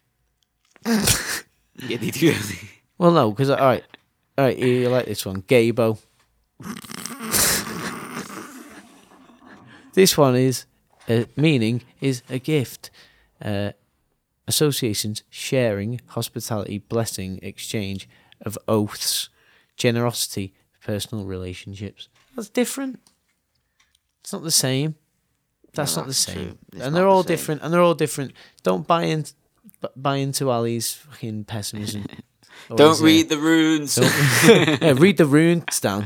Yeah, they do. well, no, because all right, all right, you like this one, Gabo. This one is uh, meaning is a gift. Uh, associations, sharing, hospitality, blessing, exchange of oaths, generosity, personal relationships. That's different. It's not the same. That's No, not the that's same. true. It's And not they're the all same. different. And they're all different. Don't buy in, buy into Ali's fucking pessimism. Or Don't his, uh, read the runes. yeah, read the runes down.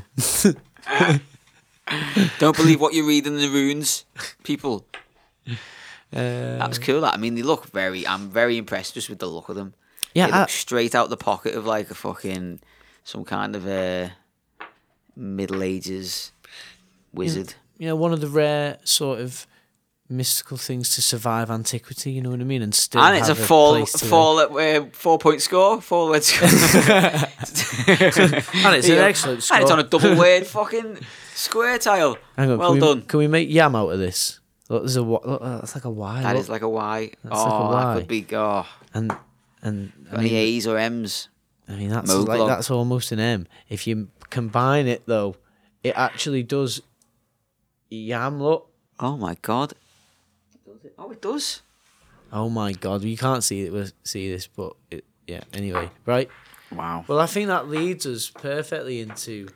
Don't believe what you read in the runes, people. Uh, That's cool. That I mean, they look very. I'm very impressed just with the look of them. yeah, They I- look straight out the pocket of like a fucking some kind of a Middle Ages wizard. you know, one of the rare sort of mystical things to survive antiquity. You know what I mean? And still, And it's a have four place today. four uh, four point score. Four word score. And it's an Yeah. excellent score. And it's on a double word fucking square tile. Hang on, well can we, done. Can we make yam out of this? Look, there's a wa- look, uh, that's like a Y. That look. is like a Y. That's oh, like a that Y. could be. Oh, and and I any mean, A's or M's. I mean that's Moglog. like that's almost an M. If you combine it though, it actually does yam. Look. Oh my god. Oh, it does. Oh my god, you can't see it. We'll see this, but it, yeah. Anyway, right. Wow. Well, I think that leads us perfectly into.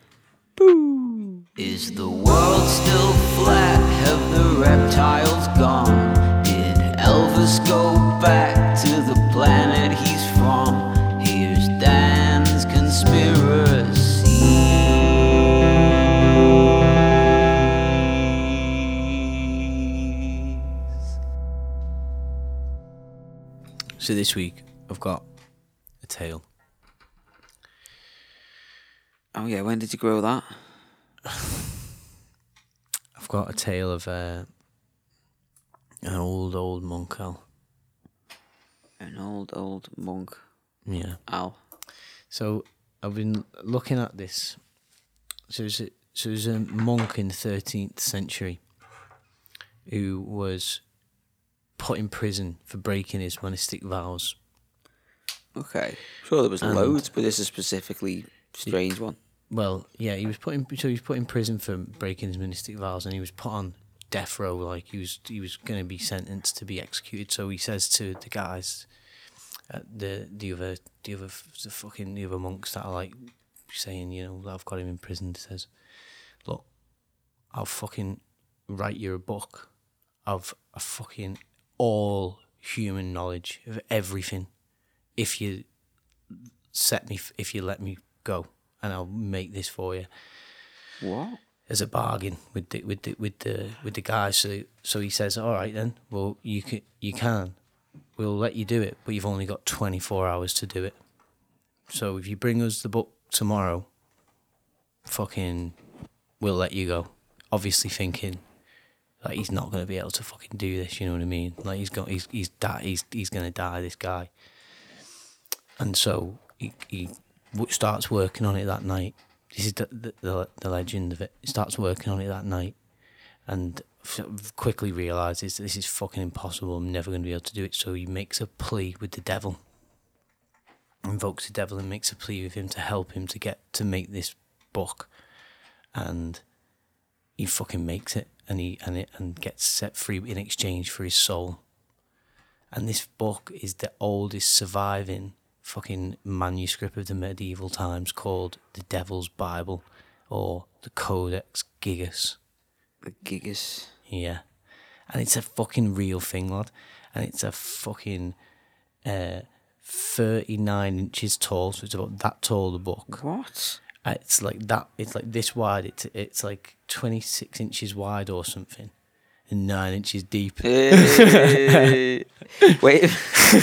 Is the world still flat? Have the reptiles gone? Did Elvis go back to the planet he's from? Here's Dan's conspiracy. So this week I've got a tale. Oh yeah, when did you grow that? I've got a tale of uh, an old old monk. Al. An old, old monk. Yeah. Al. So I've been looking at this. So there's a, so there's a monk in the thirteenth century who was put in prison for breaking his monastic vows. Okay. Sure, there was And- loads, but this is a specifically strange one. Well, yeah, he was put in. So he was put in prison for breaking his monastic vows, and he was put on death row. Like he was, he was going to be sentenced to be executed. So he says to the guys, uh, the the other, the other, the fucking the other monks that are like saying, you know, I've got him in prison. He says, look, I'll fucking write you a book of a fucking all human knowledge of everything, if you set me, if you let me go. And I'll make this for you What? as a bargain with the with the with the with the guy. So so he says, all right then. Well, you can you can. We'll let you do it, but you've only got twenty-four hours to do it. So if you bring us the book tomorrow, fucking, we'll let you go. Obviously thinking, like he's not gonna be able to fucking do this. You know what I mean? Like he's got he's he's di- he's he's gonna die. This guy. And so he he. starts working on it that night. This is the, the the legend of it. He starts working on it that night, and f- quickly realizes this is fucking impossible. I'm never going to be able to do it. So he makes a plea with the devil, invokes the devil, and makes a plea with him to help him to get to make this book, and he fucking makes it, and he and it and gets set free in exchange for his soul. And this book is the oldest surviving fucking manuscript of the medieval times, called the Devil's Bible, or the Codex Gigas. The Gigas. Yeah. And it's a fucking real thing, lad. And it's a fucking uh, thirty-nine inches tall, so it's about that tall, the book. What? Uh, It's like that, it's like this wide, it's, it's like twenty-six inches wide or something, and nine inches deep. Hey. Wait.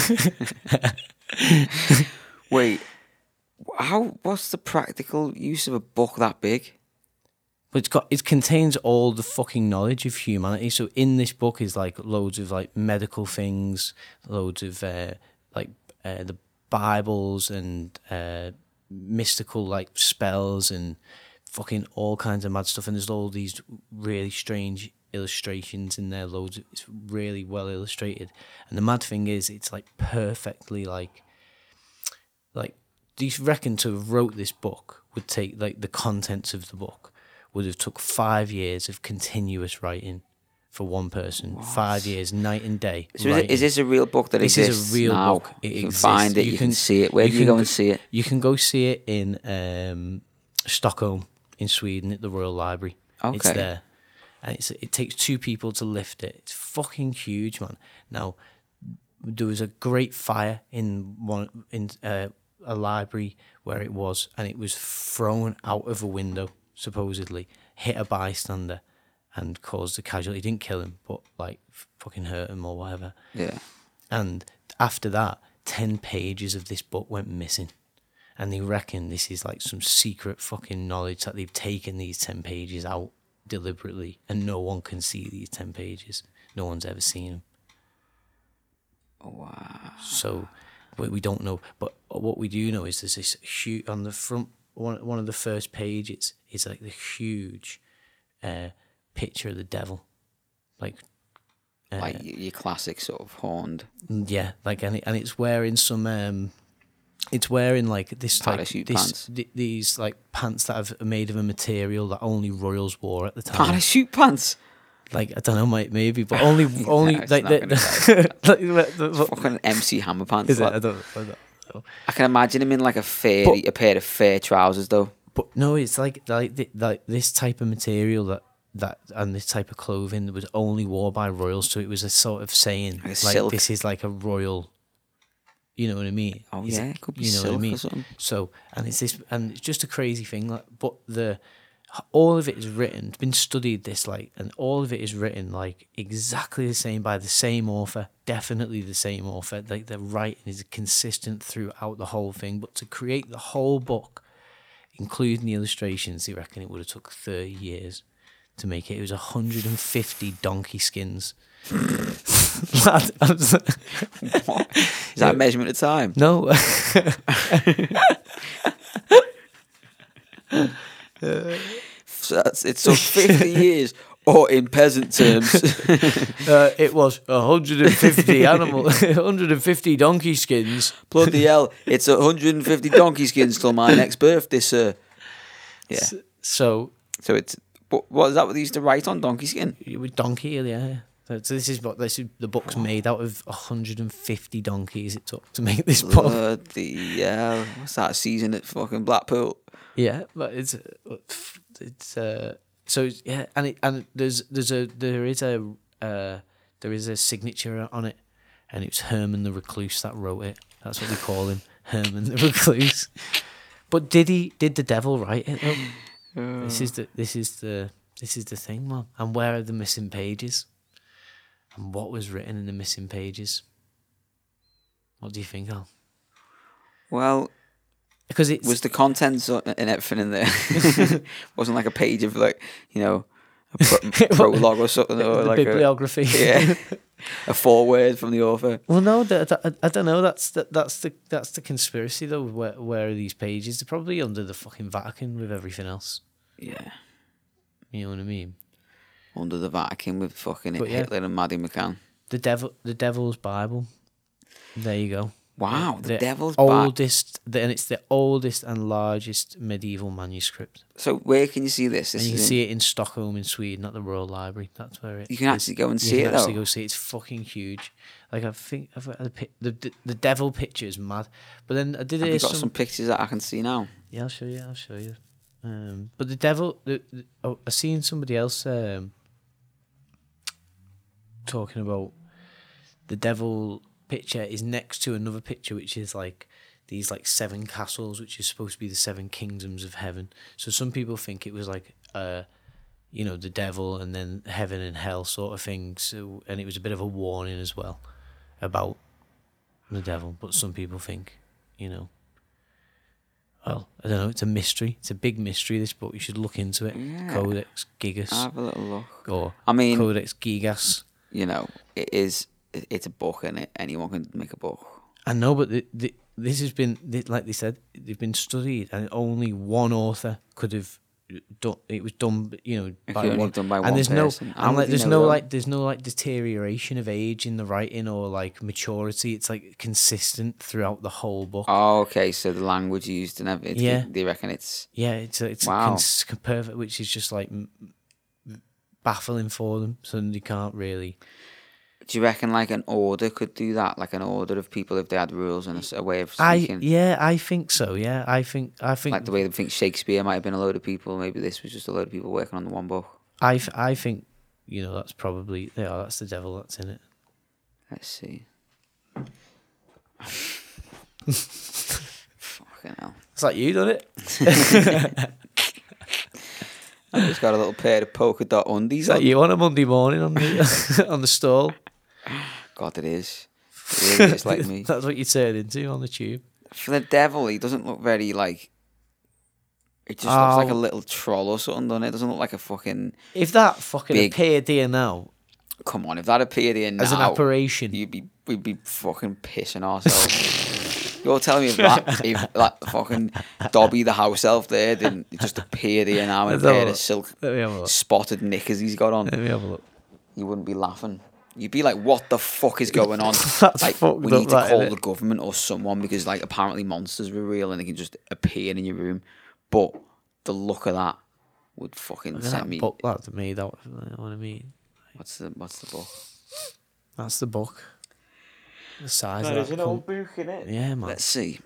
Wait. How? What's the practical use of a book that big? But it's got, it contains all the fucking knowledge of humanity. So in this book is like loads of like medical things, loads of uh, like uh, the Bibles and uh, mystical like spells and fucking all kinds of mad stuff. And there's all these really strange illustrations in there. Loads of, it's really well illustrated. And the mad thing is, it's like perfectly like like these reckon to have wrote this book would take like the contents of the book. Would have took five years of continuous writing for one person. What? Five years, night and day. So is, it, is this a real book that this exists? This is a real now? book. It you can exists. find it. You, you can, can see it. Where you do you go and see it? You can go see it in um, Stockholm, in Sweden, at the Royal Library. Okay. It's there, and it's it takes two people to lift it. It's fucking huge, man. Now, there was a great fire in one in uh, a library where it was, and it was thrown out of a window. Supposedly hit a bystander and caused a casualty. Didn't kill him, but like fucking hurt him or whatever. Yeah. And after that, ten pages of this book went missing, and they reckon this is like some secret fucking knowledge that they've taken these ten pages out deliberately, and no one can see these ten pages. No one's ever seen them. Wow. So, but we don't know. But what we do know is there's this huge on the front. One one of the first pages is like the huge uh, picture of the devil, like uh, like your classic sort of horned. Yeah, like and it, and it's wearing some um, it's wearing like this parachute like pants. This, th- these like pants that are made of a material that only royals wore at the time. Parachute pants. Like I don't know, mate, maybe, but only only no, like the, like the, the, fucking M C Hammer pants. Is it? Like. I don't, I don't know. I can imagine him in like a fair, But- a pair of fair trousers though. But no, it's like like the- like this type of material that that and this type of clothing that was only worn by royals. So it was a sort of saying Like a like silk. this is like a royal. You know what I mean? Oh Is yeah, it- it could be you know silk what I mean? or something. So and it's this and it's just a crazy thing. Like, but the all of it is written, it's been studied this like, and all of it is written like exactly the same by the same author, definitely the same author. Like the writing is consistent throughout the whole thing. But to create the whole book, including the illustrations, they reckon it would have took thirty years to make it. It was one hundred fifty donkey skins. Lad, I was like, What? Is that a measurement of time? no. So that's, it took fifty years, or in peasant terms, Uh, it was one hundred fifty animal, one hundred fifty donkey skins. bloody hell, it's one hundred fifty donkey skins till my next birthday, sir. Yeah. So So it's, what, what is that what they used to write on, donkey skin? it was donkey, yeah. So so this is what this is. The book's made out of one hundred fifty donkeys. It took to make this book. Bloody hell. What's that season at fucking Blackpool? Yeah, but it's it's uh, so it's- yeah, and it, and there's there's a there is a uh, there is a signature on it, and it's Herman the Recluse that wrote it. That's what we call him, Herman the Recluse. But did he did the devil write it though? This is the this is the this is the thing, man. And where are the missing pages? And what was written in the missing pages? What do you think, Al? Well, Because it's was the contents and everything in there? Wasn't like a page of like, you know, a pro- prologue or something, or the like bibliography. a, yeah, a foreword from the author. Well, no, that, that, I don't know. That's that, that's the that's the conspiracy though. Where where are these pages? They're probably under the fucking Vatican with everything else. Yeah, You know what I mean? under the Vatican with fucking But yeah. Hitler and Maddie McCann. The devil, the Devil's Bible. There you go. Wow, the, the Devil's Bag. oldest, the, and it's the oldest and largest medieval manuscript. So where can you see this? This And you is can in- see it in Stockholm, in Sweden, at the Royal Library. That's where it. You can is. actually go and you see can it, actually though. go see it. It's fucking huge. Like I think I've got the, pi- the the the devil picture is mad. But then I did Have hear you got some. some pictures that I can see now? Yeah, I'll show you. I'll show you. Um, but the devil, the, the, oh, I seen somebody else um, talking about the devil picture is next to another picture, which is like these like seven castles, which is supposed to be the seven kingdoms of heaven. So some people think it was like, uh, you know, the devil and then heaven and hell sort of thing. So, and it was a bit of a warning as well about the devil. But some people think, you know. Well, I don't know. It's a mystery. It's a big mystery, this book. You should look into it. Yeah. Codex Gigas. Have a little look. Or I mean, Codex Gigas. you know, it is. it- It's a book, and it anyone can make a book. I know, but the, the, this has been, like they said, they've been studied, and only one author could have done. It was done, you know, It by could only one. have done by and one there's person. no, How and would like, you there's know no that? like, there's no like deterioration of age in the writing or like maturity. It's like consistent throughout the whole book. Oh, okay. So the language used and everything. Yeah. They reckon it's. Yeah, it's a, it's Wow. a cons- perfect, which is just like m- m- baffling for them, so they can't really. Do you reckon like an order could do that? Like an order of people if they had rules and a s- a, way of I speaking? yeah, I think so. Yeah, I think I think Like the way they think Shakespeare might have been a load of people. Maybe this was just a load of people working on the one book. I, f- I think you know that's probably yeah that's the devil that's in it. Let's see. Fucking hell. It's like you done it. I've just got a little pair of polka dot undies It's like on. you on a Monday morning on the on the stall. God, it is. It really is like me. That's what you turn into on the tube. For the devil, he doesn't look very like. It just looks like a Oh. little troll or something, doesn't it? It doesn't look like a fucking. If that fucking Big- appeared here now Come on, if that appeared here now, as an apparition, you'd be we'd be fucking pissing ourselves. You're telling me if that if that fucking Dobby the house elf there didn't just appear here now in a Let's have pair a of look. silk let me have a look. spotted knickers he's got on, Let me have a look. you wouldn't be laughing. You'd be like, "What the fuck is going on?" That's like, fucked we up, need to that, call innit? the government or someone because, like, apparently monsters were real and they can just appear in your room. But the look of that would fucking Look at set that me. book that's made out. You know what I mean? What's the What's the book? That's the book. The size of that. com- book in it. Yeah, man. Let's see.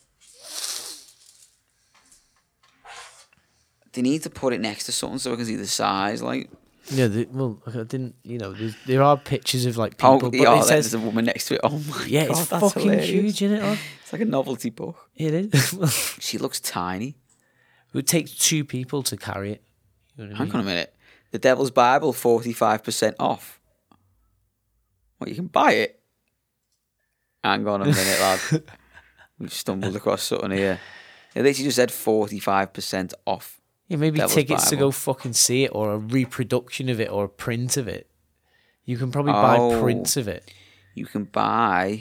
They need to put it next to something so I can see the size. Like, Yeah, the, well, I didn't. You know, there's, there are pictures of like people, oh, but yeah, it says there's a woman next to it. Oh my yeah, god, it's that's fucking hilarious. huge, isn't it? It's like a novelty book. It is. It She looks tiny. would take two people to carry it. You know what I Hang mean? on a minute. The Devil's Bible, forty-five percent off. Well, you can buy it. Hang on a minute, lad. We've stumbled across something here. It literally just said forty-five percent off. Yeah, maybe Devil's tickets to Bible. go fucking see it, or a reproduction of it, or a print of it. You can probably Oh. buy prints of it. You can buy.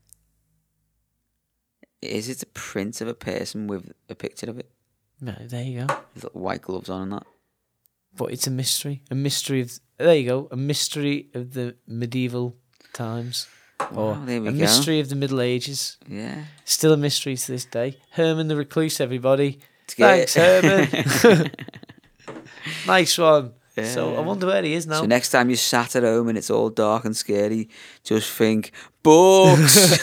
Is it a print of a person with a picture of it? No, there you go. With little white gloves on and that. But it's a mystery. A mystery of there you go. A mystery of the medieval times. Or Wow, there we a go. mystery of the Middle Ages. Yeah. Still a mystery to this day. Herman the Recluse, everybody. It's good. Thanks, Herman. Nice one. So I Yeah. wonder where he is now. So next time you're sat at home and it's all dark and scary, just think, books!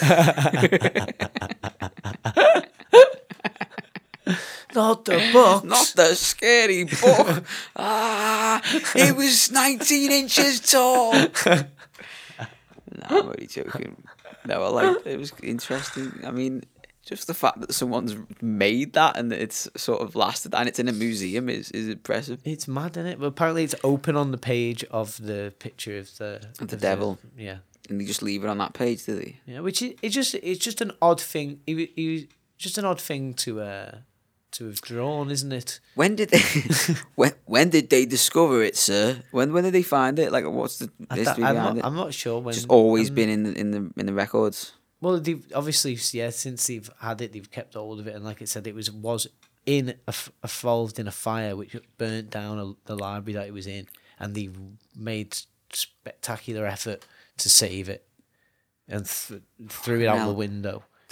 Not the box. Not the scary book! Ah, it was nineteen inches tall! No, I'm only joking. No, I like it. Was interesting. I mean, just the fact that someone's made that and that it's sort of lasted and it's in a museum is, is impressive. It's mad, isn't it? But apparently it's open on the page of the picture of the Of the of devil. Yeah, And they just leave it on that page, do they? yeah. Which is it's just it's just an odd thing. It, wa- it was just an odd thing to uh to have drawn, isn't it? When did they when when did they discover it, sir? When when did they find it? Like, what's the I history am behind not, it? I'm not sure when. Just always um, been in the in the in the records. Well, they've obviously yeah. Since they've had it, they've kept hold of it, and like I said, it was was in a, f- involved in a fire which burnt down a, the library that it was in, and they made spectacular effort to save it, and th- threw it out Well, the window.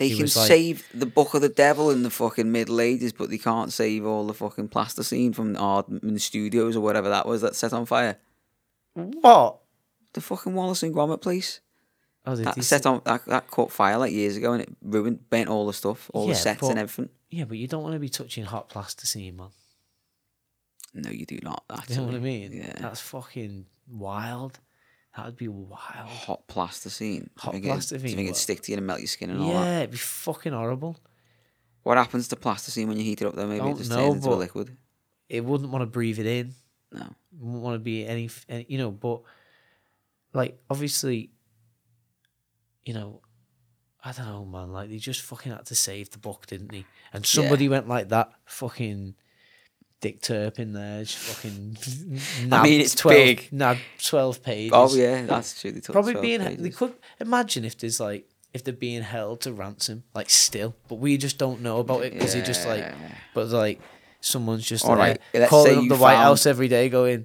They he can was like, save the Book of the Devil in the fucking Middle Ages, but they can't save all the fucking plasticine from Aardman Studios or whatever that was that set on fire. what? The fucking Wallace and Gromit place. Oh, did That he set say- on that, that caught fire like years ago, and it ruined, burnt all the stuff, all Yeah, the sets but- and everything. Yeah, but you don't want to be touching hot plasticine, man. No, you do not. Actually. You know what I mean? Yeah. That's fucking wild. That would be wild. Hot plasticine. Hot do you think it- Do plasticine, you think what? it'd stick to you and melt your skin and all that? Yeah, it'd be fucking horrible. What happens to plasticine when you heat it up? Though maybe Don't it just know, turns into a but- liquid. It wouldn't want to breathe it in. No. Wouldn't want to be any, any, you know. But like, obviously, you know, I don't know, man. Like, they just fucking had to save the book, didn't they? And somebody went like that, fucking Dick Turpin there, just fucking. I mean, it's twelve, big. Nabbed twelve pages. Oh yeah, that's true. They took Probably twelve being. pages. They could imagine if there's like if they're being held to ransom, like still, but we just don't know about it because you're just like, Yeah. but like someone's just All there right, let's calling say up you the White found- House every day, going.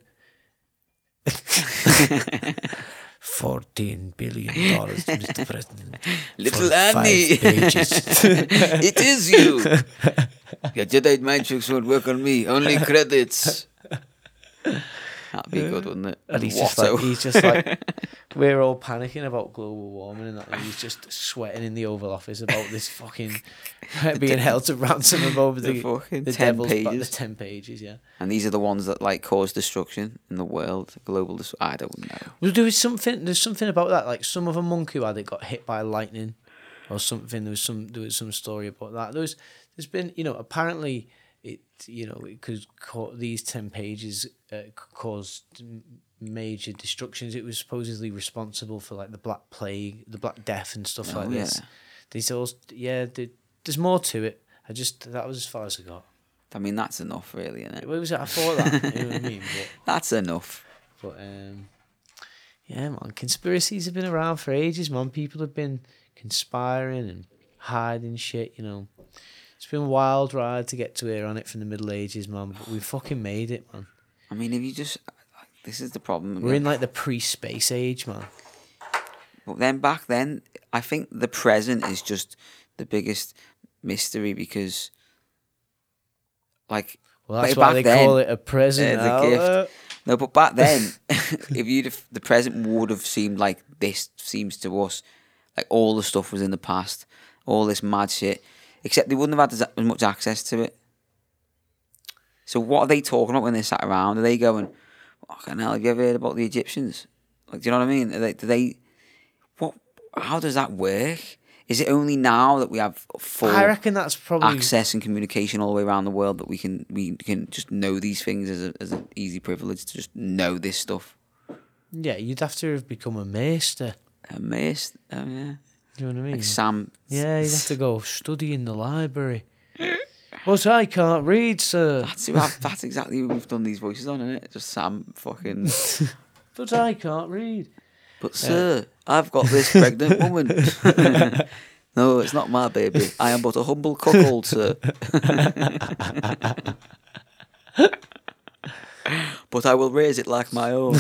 Fourteen billion dollars, Mister President. Little for five Annie. pages. It is you. Your Jedi mind tricks won't work on me. Only credits. That'd be good, wouldn't it? And he's Watto. just like, he's just like, we're all panicking about global warming and that, and he's just sweating in the Oval Office about this fucking being held to ransom of over the, The fucking the ten devil's ba- the pages. ten pages, yeah. And these are the ones that like cause destruction in the world, global. Dis- I don't know. Well, there was something. There's something about that. Like some of a monk who had it got hit by lightning, or something. There was some. There was some story about that. There was. There's been. You know. Apparently, it. You know. It could. ca- These ten pages uh, could cause m- major destructions. It was supposedly responsible for like the Black Plague, the Black Death, and stuff Oh, like this. yeah. These all. Yeah. They, there's more to it. I just. That was as far as I got. I mean, that's enough, really, isn't it? What was it? I thought that. You know what I mean? But, That's enough. But um, yeah, man, conspiracies have been around for ages, man. People have been conspiring and hiding shit, you know. It's been a wild ride to get to here on it from the Middle Ages, man. But we fucking made it, man. I mean, if you just, like, this is the problem. We're in like the pre-space age, man. But then back then, I think the present is just the biggest mystery because, like, Well, that's ba- why back they then, call it a present. uh, the Albert. gift. No, but back then, if you'd have, the present would have seemed like this seems to us, like all the stuff was in the past, all this mad shit, except they wouldn't have had as as much access to it. So what are they talking about when they sat around? Are they going, "Fucking hell, have you ever heard about the Egyptians?" Like, do you know what I mean? Are they, do they, what? How does that work? Is it only now that we have full I reckon that's probably access and communication all the way around the world that we can we can just know these things as a, as an easy privilege to just know this stuff? yeah. You'd have to have become a maester. Amazed, oh yeah, Do you know what I mean? like Sam. Yeah, you'd have to go study in the library. But I can't read, sir. That's who I've- that's exactly who we've done these voices on, isn't it? Just Sam fucking. But I can't read. But sir, I've got this pregnant woman. No, it's not my baby. I am but a humble cuckold, sir. But I will raise it like my own.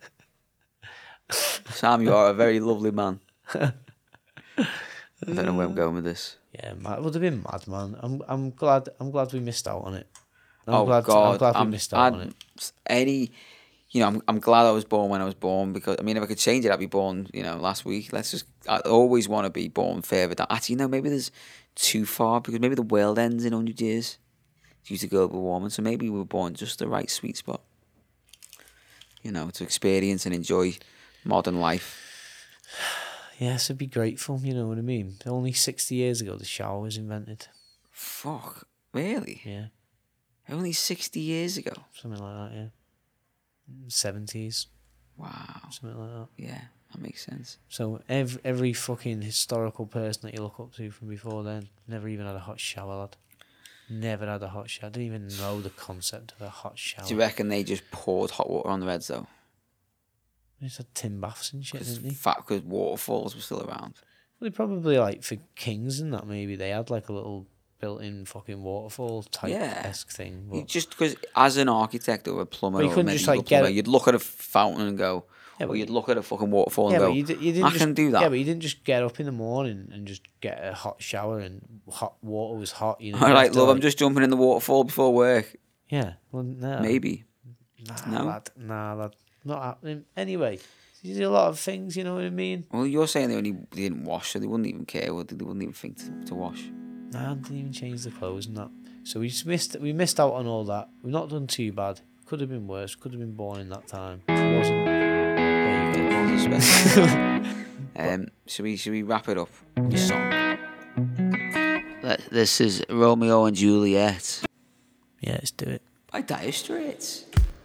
Sam, you are a very lovely man. I don't know where I'm going with this. Yeah, man, it would have been mad, man. I'm I'm glad I'm glad we missed out on it. I'm oh glad God, I'm glad we I'm- missed out I'd- on it. Any, you know, I'm I'm glad I was born when I was born because I mean, if I could change it, I'd be born, you know, last week. Let's just. I always want to be born further down. Actually, no, maybe there's too far because maybe the world ends in hundred years due to global warming. So maybe we were born just the right sweet spot. You know, to experience and enjoy modern life. Yes, I'd be grateful. You know what I mean. Only sixty years ago, the shower was invented. Fuck, really? Yeah, Only sixty years ago. something like that. Yeah, seventies, Wow. something like that. Yeah, that makes sense. So every every fucking historical person that you look up to from before then never even had a hot shower, lad. Never had a hot shower. I didn't even know the concept of a hot shower. Do you reckon they just poured hot water on the heads though? They just had tin baths and shit, didn't they? Fat because waterfalls were still around. Well, they probably like for kings and that maybe they had like a little built-in fucking waterfall type Yeah. esque thing. You But, just because as an architect or a plumber But you or a couldn't just, medieval like, get plumber, it- you'd look at a fountain and go, Yeah, or but you'd you- look at a fucking waterfall yeah, and but go, you, d- you didn't I just, can do that. Yeah, but you didn't just get up in the morning and just get a hot shower and hot water was hot. You know, All you right, have to, love, I'm like- just jumping in the waterfall before work. Yeah, well, no, Maybe. Nah, No? lad, nah, lad, not happening. Anyway, you do a lot of things. You know what I mean? Well, you're saying they only they didn't wash, so they wouldn't even care, would they? They wouldn't even think to, to wash. Nah, didn't even change the clothes and that. So we just missed. We missed out on all that. We've not done too bad. Could have been worse. Could have been born in that time. It wasn't. There you go. It was special. um, should we should we wrap it up? with a song. Let- This is Romeo and Juliet Yeah, let's do it. by Dire Straits.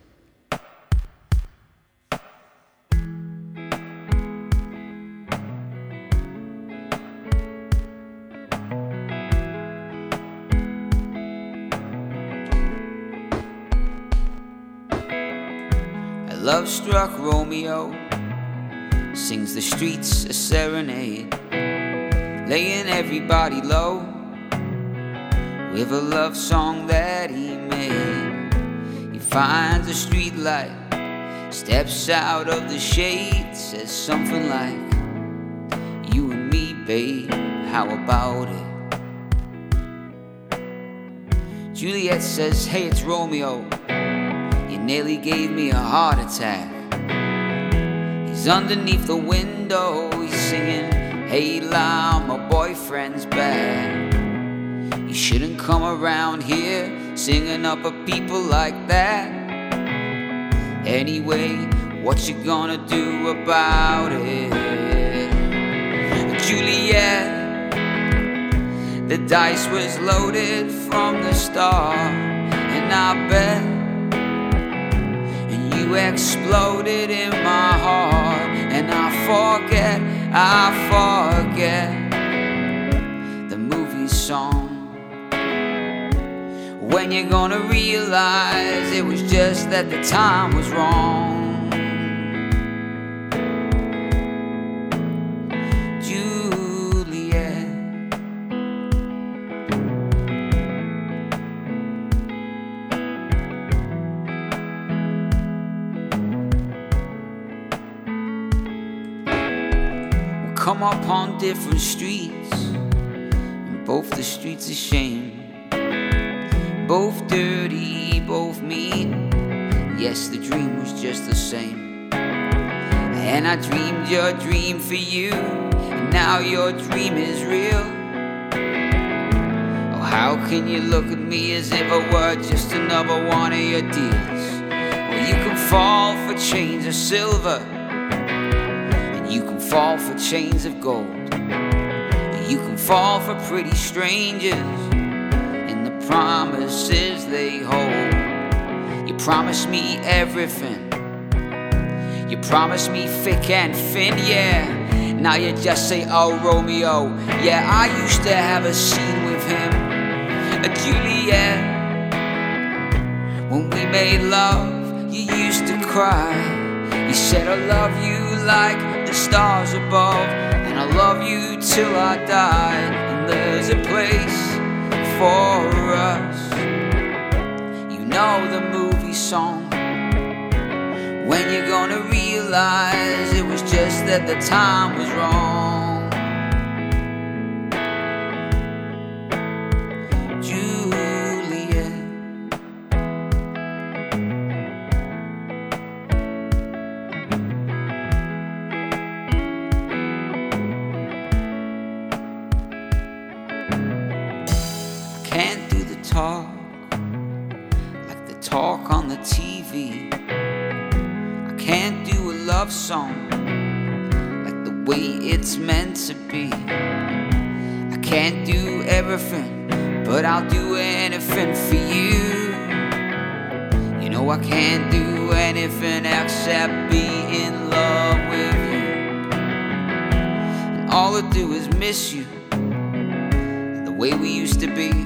A love-struck Romeo sings the streets a serenade, laying everybody low with a love song that he made. He finds a street light, steps out of the shade, says something like, "You and me, babe, how about it?" Juliet says, "Hey, it's Romeo. You nearly gave me a heart attack." He's underneath the window, he's singing, "Hey, la, my boyfriend's back." You shouldn't come around here singing up at people like that. Anyway, what you gonna do about it? Juliet, the dice was loaded from the start, and I bet and you exploded in my heart, and I forget, I forget the movie song. When you're gonna realize it was just that the time was wrong. Juliet, we come up on different streets, and both the streets of shame. Both dirty, both mean. Yes, the dream was just the same. And I dreamed your dream for you, and now your dream is real. Oh, how can you look at me as if I were just another one of your deals? Well, you can fall for chains of silver, and you can fall for chains of gold, and you can fall for pretty strangers, promises they hold. You promised me everything. You promised me thick and thin, yeah. Now you just say, "Oh, Romeo, yeah, I used to have a scene with him." A Juliet, when we made love, you used to cry. You said, "I love you like the stars above, and I love you till I die." And there's a place for us, you know the movie song. When you're gonna realize it was just that the time was wrong. Juliet, can't do the talk like the talk on the T V. I can't do a love song like the way it's meant to be. I can't do everything, but I'll do anything for you. You know I can't do anything except be in love with you. And all I do is miss you, the way we used to be.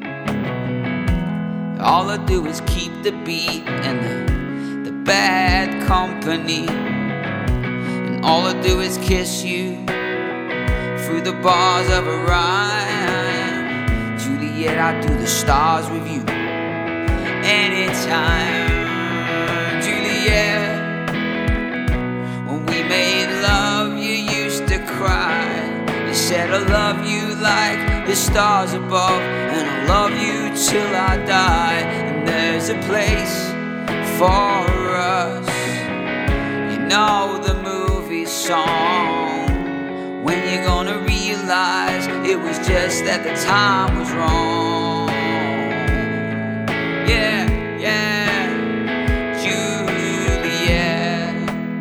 All I do is keep the beat and the, the bad company. And all I do is kiss you through the bars of a rhyme. Juliet, Juliet, I'd do the stars with you anytime. Juliet, when we made love, you used to cry. You said I love you like the stars above, and I love you till I die. And there's a place for us, you know, the movie song. When you're gonna realize it was just that the time was wrong. Yeah, yeah, Juliet.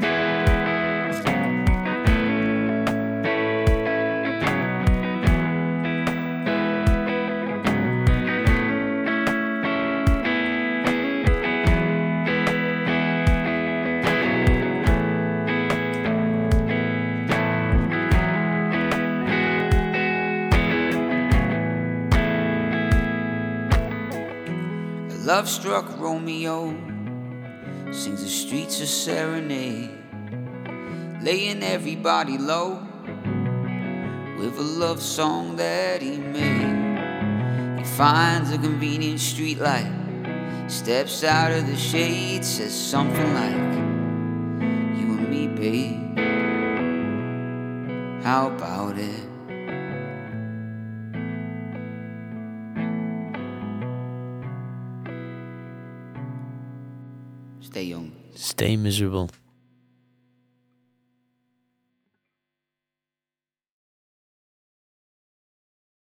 Love-struck Romeo sings the streets a serenade, laying everybody low with a love song that he made. He finds a convenient streetlight, steps out of the shade, says something like, "You and me, babe, how about it?" Stay young. Stay miserable.